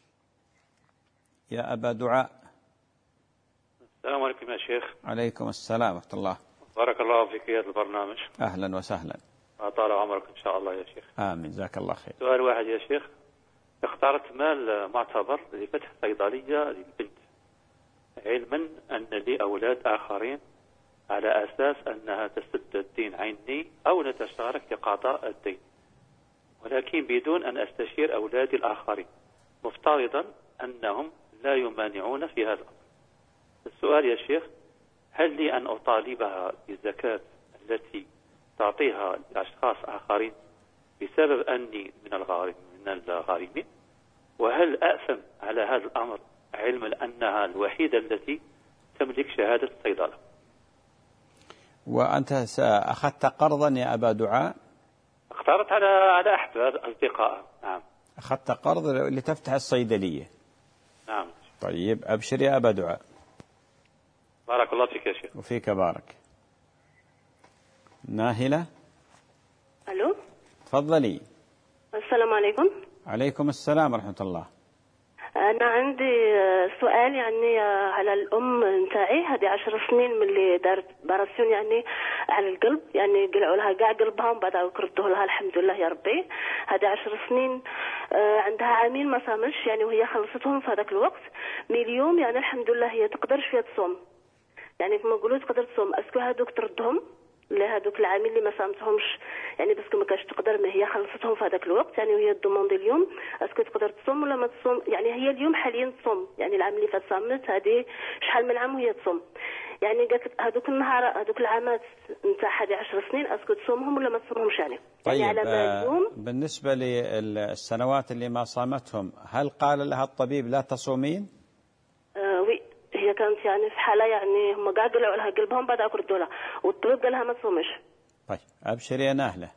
يا أبا دعاء. السلام عليكم يا شيخ. عليكم السلام ورحمة الله. بارك الله فيك في هذا البرنامج. أهلا وسهلا. أطال عمرك إن شاء الله يا شيخ. آمين، جزاك الله خير. سؤال واحد يا شيخ: اخترت مال معتبر لفتح صيدلية للبنت، علما أن لي أولاد آخرين، على أساس أنها تسد الدين عني أو نتشارك في قضاء الدين، ولكن بدون أن أستشير أولادي الآخرين، مفترضا أنهم لا يمانعون في هذا الأمر. السؤال يا شيخ: هل لي أن أطالبها بالزكاة التي تعطيها لأشخاص آخرين بسبب أني من الغارمين من الغارمين؟ وهل أأثم على هذا الأمر علما أنها الوحيدة التي تملك شهادة الصيدلة؟ وأنت أخذت قرضا يا أبا دعاء؟ اختارت على على أحد أصدقائها. نعم. أخذت قرض لتفتح الصيدلية. نعم. طيب أبشر يا أبا دعاء. بارك الله فيك يا شيخ. وفيك بارك. ناهلة. ألو. تفضلي. السلام عليكم. عليكم السلام ورحمة الله. أنا عندي سؤال يعني على الأم نتاعي، هذه عشر سنين من اللي دارت باراسيون يعني على القلب، يعني قلعوا لها كاع قلبها ومن بعد كردوه لها الحمد لله يا ربي. هذه عشر سنين عندها عامين ما صامش يعني، وهي خلصتهم في هذاك الوقت. من اليوم يعني الحمد لله هي تقدر شوية تصوم، يعني كما نقولوا تقدر تصوم. اسكو هذوك تردهم لهذوك العامين اللي ما صامتهمش يعني، باسكو ما كاش تقدر، ما هي خلصتهم في هذاك الوقت يعني، وهي دوموندي اليوم اسكو تقدر تصوم ولا ما تصوم. يعني هي اليوم حاليا تصوم، يعني العام اللي فات صامت، هذه شحال من عام وهي تصوم. يعني قالت هذوك النهار هذوك العامات نتاع حادي عشر سنين اسكو تصومهم ولا ما تصومهمش يعني. طيب يعني على ما اليوم بالنسبة للسنوات اللي ما صامتهم، هل قال لها الطبيب لا تصومين؟ آه وي، هي كانت يعني في حالة يعني هم قاعد قلعوا لها قلبهم بعد أكردوا لها، والطبيب قال لها ما تصومش. طيب أبشر يا ناهلة.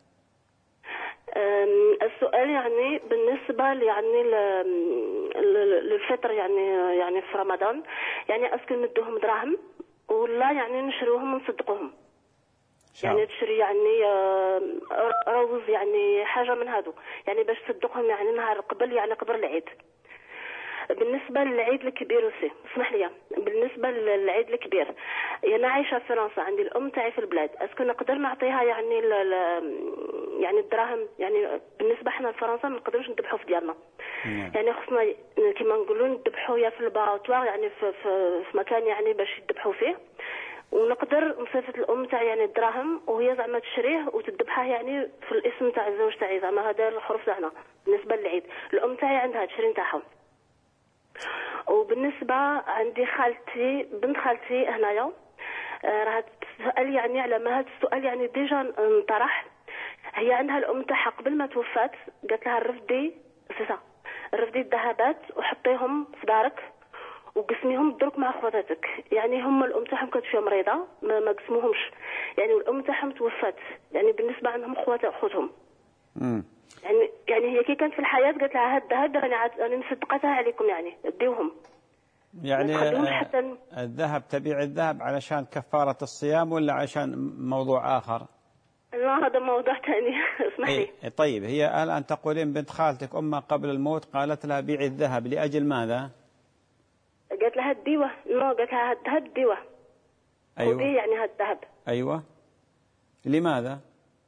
السؤال يعني بالنسبة يعني للفطر يعني يعني في رمضان، يعني أسكن ندوهم دراهم ولا يعني نشروهم ونصدقوهم؟ يعني تشري يعني روز يعني حاجة من هذو يعني باش تصدقهم يعني نهار قبل يعني قبل العيد. بالنسبة للعيد الكبير وسي اسمح لي، بالنسبة للعيد الكبير أنا عايشة في فرنسا، عندي الأم تاعي في البلاد، أسكو نقدر نعطيها يعني ل ل يعني الدراهم يعني بالنسبة حنا لفرنسا ما نقدروش نذبحوا في ديالنا. مم. يعني خصنا كما نقولوا نذبحوا يا في الباطوار يعني في, في, في مكان يعني باش يذبحوا فيه، ونقدر نصيفط الأم تاعي يعني الدراهم وهي زعما تشريه وتذبحها يعني في الاسم تاع الزوج تاعي، زعما هذا الحروف تاعنا بالنسبة للعيد. الأم تاعي عندها تشري نتاعها. وبالنسبة عندي خالتي بنت خالتي هنايا راها تسأل يعني على ما هذا السؤال يعني ديجا انطرح. هي عندها الأم تاعها قبل ما توفات قالت لها رفدي سيسا رفدي الذهبات وحطيهم في دارك وقسميهم درك مع خواتاتك. يعني هم الأم تاعهم كانت فيها مريضة ما, ما قسموهمش يعني، والأم تاعهم توفات يعني بالنسبة عندهم خوات أخوتهم. امم يعني يعني هي كي كانت في الحياة قالت لها هاد الذهب انا انا مصدقتها عليكم يعني اديوهم. يعني حتى الذهب تبيع الذهب علشان كفارة الصيام ولا عشان موضوع آخر؟ لا هذا موضوع ثاني. اسمح لي. إيه طيب، هي الآن تقولين بنت خالتك أمها قبل الموت قالت لها بيعي الذهب لأجل ماذا؟ قالت لها الديوة، نو قالت لها هاد الديوة. أيوة. ودي يعني هاد الذهب. أيوة. لماذا؟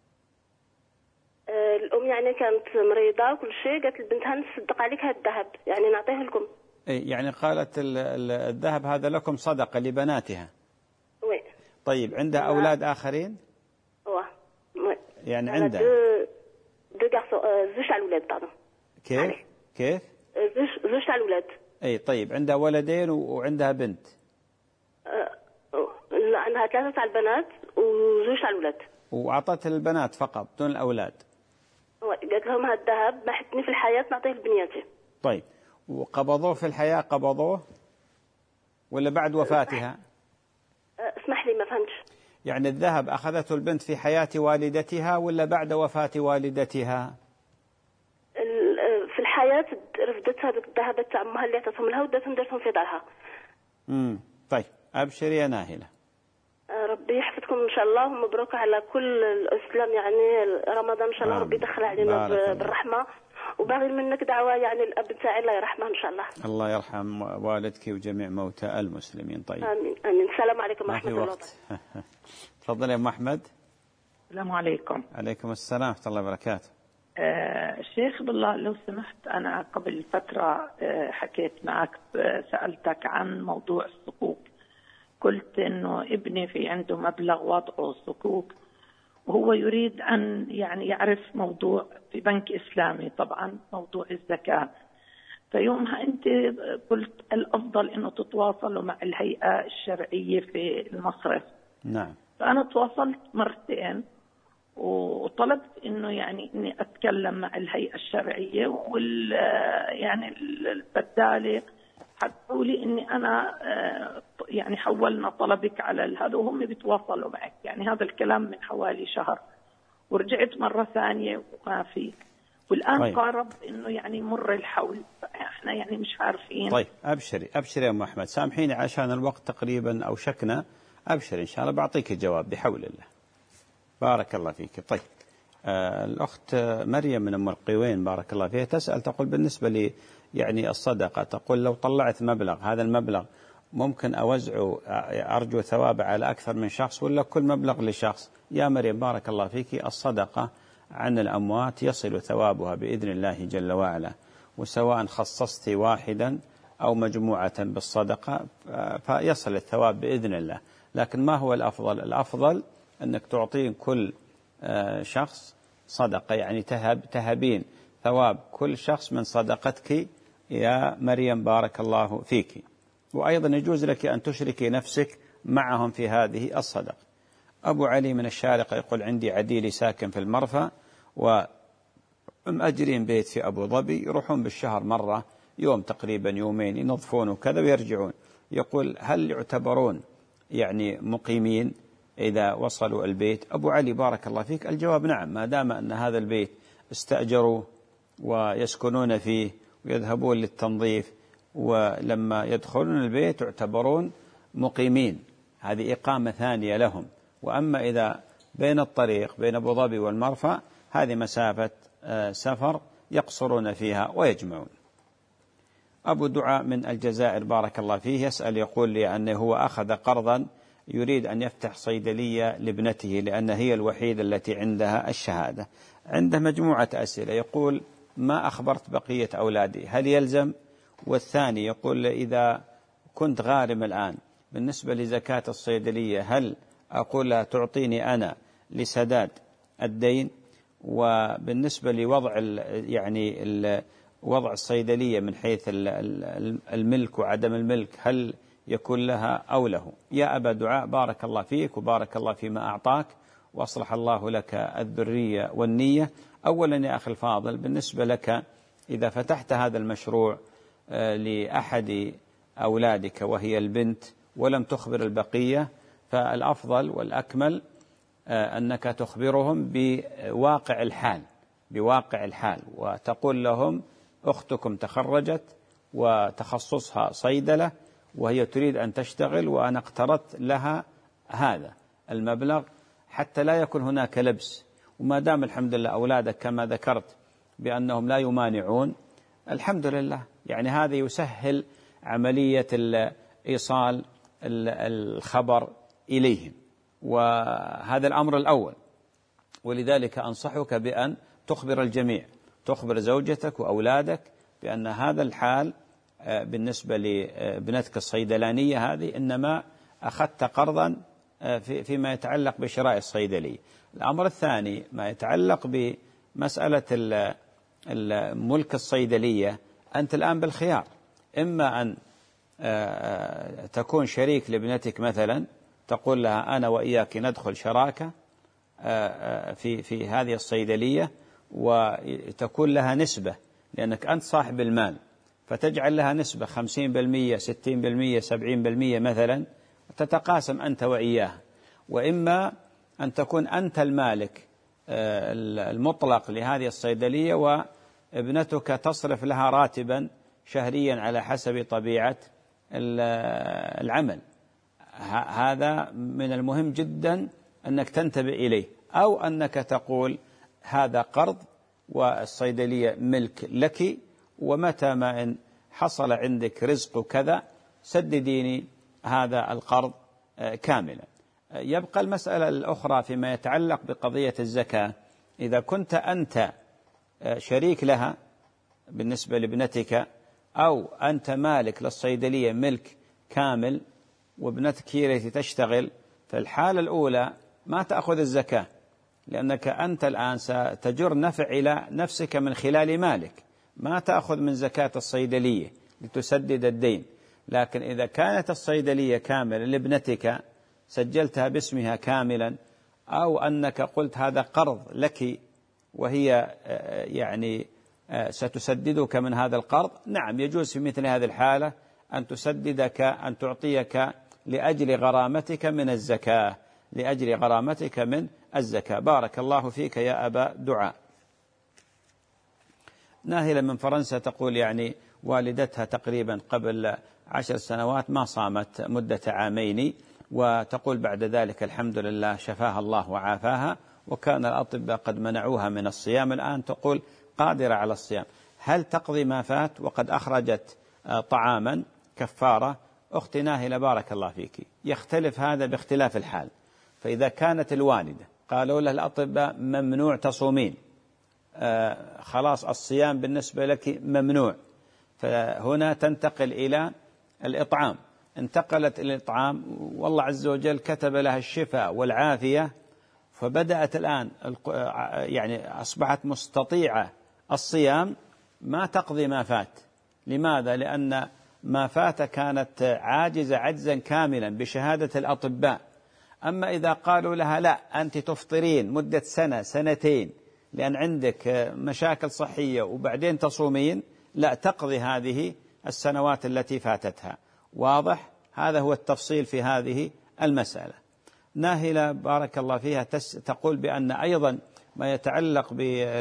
آه الأم يعني كانت مريضة وكل شيء، قالت لبنتها نصدق عليك هاد الذهب يعني نعطيه لكم. إيه يعني قالت الذهب هذا لكم صدقة لبناتها. وي. طيب عندها أولاد آخرين؟ واه. يعني عندها دو garçons زوج تاع الأولاد بعضهم. كيف؟ كيف؟ زوج زوج تاع الأولاد. أي طيب عندها ولدين وعندها بنت. أه لا عندها ثلاثة تاع البنات وزوج تاع الأولاد. وأعطت البنات فقط دون الأولاد. قالت لهم هذا الذهب ما حتني في الحياة نعطيه لبنياتي. طيب وقبضوه في الحياة قبضوه ولا بعد وفاتها؟ اسمح لي ما فهمتش. يعني الذهب أخذته البنت في حياة والدتها ولا بعد وفاة والدتها؟ في الحياة رفضت هذوك الذهب تاع أمها اللي عطتهم لها وداتهم درتهم في دارها. امم طيب أبشري يا ناهلة. ربي يحفظكم إن شاء الله ومبروك على كل الإسلام، يعني رمضان إن شاء الله ربي يدخل علينا بالرحمة، وباغي منك دعوة يعني الأب تاعي الله يرحمه إن شاء الله. الله يرحم والدك وجميع موتى المسلمين. طيب آمين آمين. السلام عليكم ورحمة الله وبركاته. تفضل يا أم أحمد. السلام عليكم. عليكم السلام ورحمة الله وبركاته. آه شيخ بالله لو سمحت، أنا قبل فترة آه حكيت معك، سألتك عن موضوع الصكوك، قلت إنه ابني في عنده مبلغ وضعه صكوك وهو يريد أن يعني يعرف موضوع في بنك إسلامي طبعا موضوع الزكاة، فيومها أنت قلت الأفضل إنه تتواصلوا مع الهيئة الشرعية في المصرف. نعم. فأنا تواصلت مرتين وطلبت إنه يعني إني أتكلم مع الهيئة الشرعية، وال يعني البدالة حكوا لي إني أنا يعني حولنا طلبك على هذا وهم بيتواصلوا معك، يعني هذا الكلام من حوالي شهر، ورجعت مرة ثانية وما في، والآن طيب. قارب إنه يعني مر الحول، فإحنا يعني مش عارفين. طيب أبشري أبشري يا أم أحمد، سامحيني عشان الوقت تقريبا أو شكنا، أبشري إن شاء الله بعطيك الجواب بحول الله. بارك الله فيك. طيب آه الأخت مريم من أم القوين بارك الله فيها تسأل، تقول بالنسبة لي يعني الصدقة، تقول لو طلعت مبلغ، هذا المبلغ ممكن أوزعه أرجو ثوابه على أكثر من شخص ولا كل مبلغ لشخص؟ يا مريم بارك الله فيك، الصدقة عن الأموات يصل ثوابها بإذن الله جل وعلا، وسواء خصصت واحدا أو مجموعة بالصدقة فيصل الثواب بإذن الله. لكن ما هو الأفضل؟ الأفضل أنك تعطين كل شخص صدقة، يعني تهب تهبين ثواب كل شخص من صدقتك يا مريم بارك الله فيك. وأيضا يجوز لك أن تشركي نفسك معهم في هذه الصدقة. أبو علي من الشارقة يقول عندي عديلي ساكن في المرفأ ومأجرين بيت في أبو ظبي، يروحون بالشهر مرة يوم تقريبا يومين ينظفون وكذا ويرجعون، يقول هل يعتبرون يعني مقيمين إذا وصلوا البيت؟ أبو علي بارك الله فيك الجواب نعم، ما دام أن هذا البيت استأجروا ويسكنون فيه ويذهبون للتنظيف، ولما يدخلون البيت يعتبرون مقيمين، هذه إقامة ثانية لهم. وأما إذا بين الطريق بين أبو ظبي والمرفأ هذه مسافة سفر يقصرون فيها ويجمعون. أبو دعاء من الجزائر بارك الله فيه يسأل، يقول لي أنه هو أخذ قرضا يريد أن يفتح صيدلية لابنته لأن هي الوحيدة التي عندها الشهادة. عنده مجموعة أسئلة، يقول ما أخبرت بقية أولادي هل يلزم؟ والثاني يقول إذا كنت غارم الآن بالنسبة لزكاة الصيدلية هل أقول لها تعطيني أنا لسداد الدين؟ وبالنسبة لوضع يعني وضع الصيدلية من حيث الملك وعدم الملك هل يكون لها أو له؟ يا أبا دعاء بارك الله فيك وبارك الله فيما أعطاك وأصلح الله لك الذرية والنية. أولا يا أخي الفاضل، بالنسبة لك إذا فتحت هذا المشروع لأحد أولادك وهي البنت ولم تخبر البقية، فالأفضل والأكمل أنك تخبرهم بواقع الحال بواقع الحال وتقول لهم أختكم تخرجت وتخصصها صيدلة وهي تريد أن تشتغل وأنا اقترضت لها هذا المبلغ حتى لا يكون هناك لبس. وما دام الحمد لله أولادك كما ذكرت بأنهم لا يمانعون، الحمد لله، يعني هذا يسهل عملية إيصال الخبر إليهم، وهذا الأمر الأول. ولذلك أنصحك بأن تخبر الجميع، تخبر زوجتك وأولادك بأن هذا الحال بالنسبة لابنتك الصيدلانية هذه إنما أخذت قرضا فيما يتعلق بشراء الصيدلية. الأمر الثاني ما يتعلق بمسألة ملك الصيدلية، أنت الآن بالخيار، إما أن تكون شريك لابنتك مثلا، تقول لها أنا وإياك ندخل شراكة في في هذه الصيدلية، وتكون لها نسبة لأنك أنت صاحب المال، فتجعل لها نسبة خمسين بالمئة ستين بالمئة سبعين بالمئة مثلا، تتقاسم أنت وإياها. وإما أن تكون أنت المالك المطلق لهذه الصيدلية، وابنتك تصرف لها راتبا شهريا على حسب طبيعة العمل. هذا من المهم جدا أنك تنتبه إليه. أو أنك تقول هذا قرض والصيدلية ملك لك، ومتى ما إن حصل عندك رزق كذا سدديني هذا القرض كاملا. يبقى المسألة الأخرى فيما يتعلق بقضية الزكاة. إذا كنت أنت شريك لها بالنسبة لابنتك، أو أنت مالك للصيدلية ملك كامل وابنتك هي التي تشتغل، فالحالة الأولى ما تأخذ الزكاة، لأنك أنت الآن ستجر نفع إلى نفسك من خلال مالك، ما تأخذ من زكاة الصيدلية لتسدد الدين. لكن إذا كانت الصيدلية كاملة لابنتك سجلتها باسمها كاملا، أو أنك قلت هذا قرض لك وهي يعني ستسددك من هذا القرض، نعم يجوز في مثل هذه الحالة أن تسددك، أن تعطيك لأجل غرامتك من الزكاة، لأجل غرامتك من الزكاة. بارك الله فيك يا أبا دعاء. ناهلة من فرنسا تقول يعني والدتها تقريبا قبل عشر سنوات ما صامت مدة عامين، وتقول بعد ذلك الحمد لله شفاها الله وعافاها، وكان الأطباء قد منعوها من الصيام، الآن تقول قادرة على الصيام. هل تقضي ما فات وقد أخرجت طعاما كفارة؟ أختي ناهلة بارك الله فيك، يختلف هذا باختلاف الحال. فإذا كانت الوالدة قالوا له الأطباء ممنوع تصومين، آه خلاص الصيام بالنسبة لك ممنوع، فهنا تنتقل إلى الإطعام. انتقلت إلى الإطعام والله عز وجل كتب لها الشفاء والعافية، فبدأت الآن يعني أصبحت مستطيعة الصيام، ما تقضي ما فات. لماذا؟ لأن ما فات كانت عاجزة عجزا كاملا بشهادة الأطباء. أما إذا قالوا لها لا أنت تفطرين مدة سنة سنتين لأن عندك مشاكل صحية وبعدين تصومين، لا تقضي هذه السنوات التي فاتتها. واضح؟ هذا هو التفصيل في هذه المسألة. ناهلة بارك الله فيها تقول بأن أيضا ما يتعلق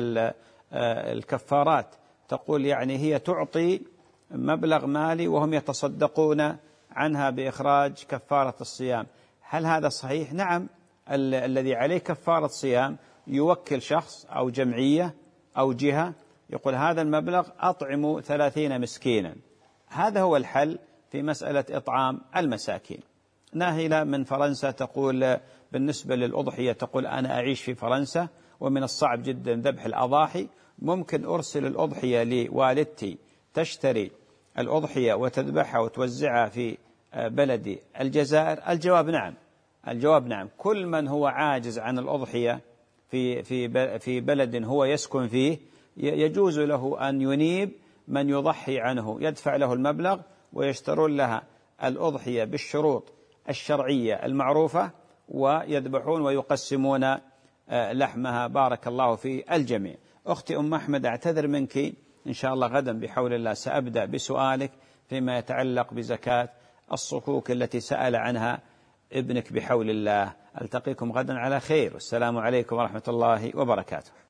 بالكفارات، تقول يعني هي تعطي مبلغ مالي وهم يتصدقون عنها بإخراج كفارة الصيام. هل هذا صحيح؟ نعم، ال الذي عليه كفارة صيام يوكل شخص أو جمعية أو جهة يقول هذا المبلغ أطعموا ثلاثين مسكينا. هذا هو الحل في مسألة إطعام المساكين. ناهلة من فرنسا تقول بالنسبة للأضحية، تقول أنا أعيش في فرنسا ومن الصعب جدا ذبح الأضاحي، ممكن أرسل الأضحية لوالدتي تشتري الأضحية وتذبحها وتوزعها في بلدي الجزائر؟ الجواب نعم، الجواب نعم. كل من هو عاجز عن الأضحية في في في بلد هو يسكن فيه يجوز له أن ينيب من يضحي عنه، يدفع له المبلغ ويشترون لها الأضحية بالشروط الشرعية المعروفة ويذبحون ويقسمون لحمها. بارك الله في الجميع. أختي أم أحمد أعتذر منك، إن شاء الله غدا بحول الله سأبدأ بسؤالك فيما يتعلق بزكاة الصكوك التي سأل عنها ابنك بحول الله. ألتقيكم غدا على خير، والسلام عليكم ورحمة الله وبركاته.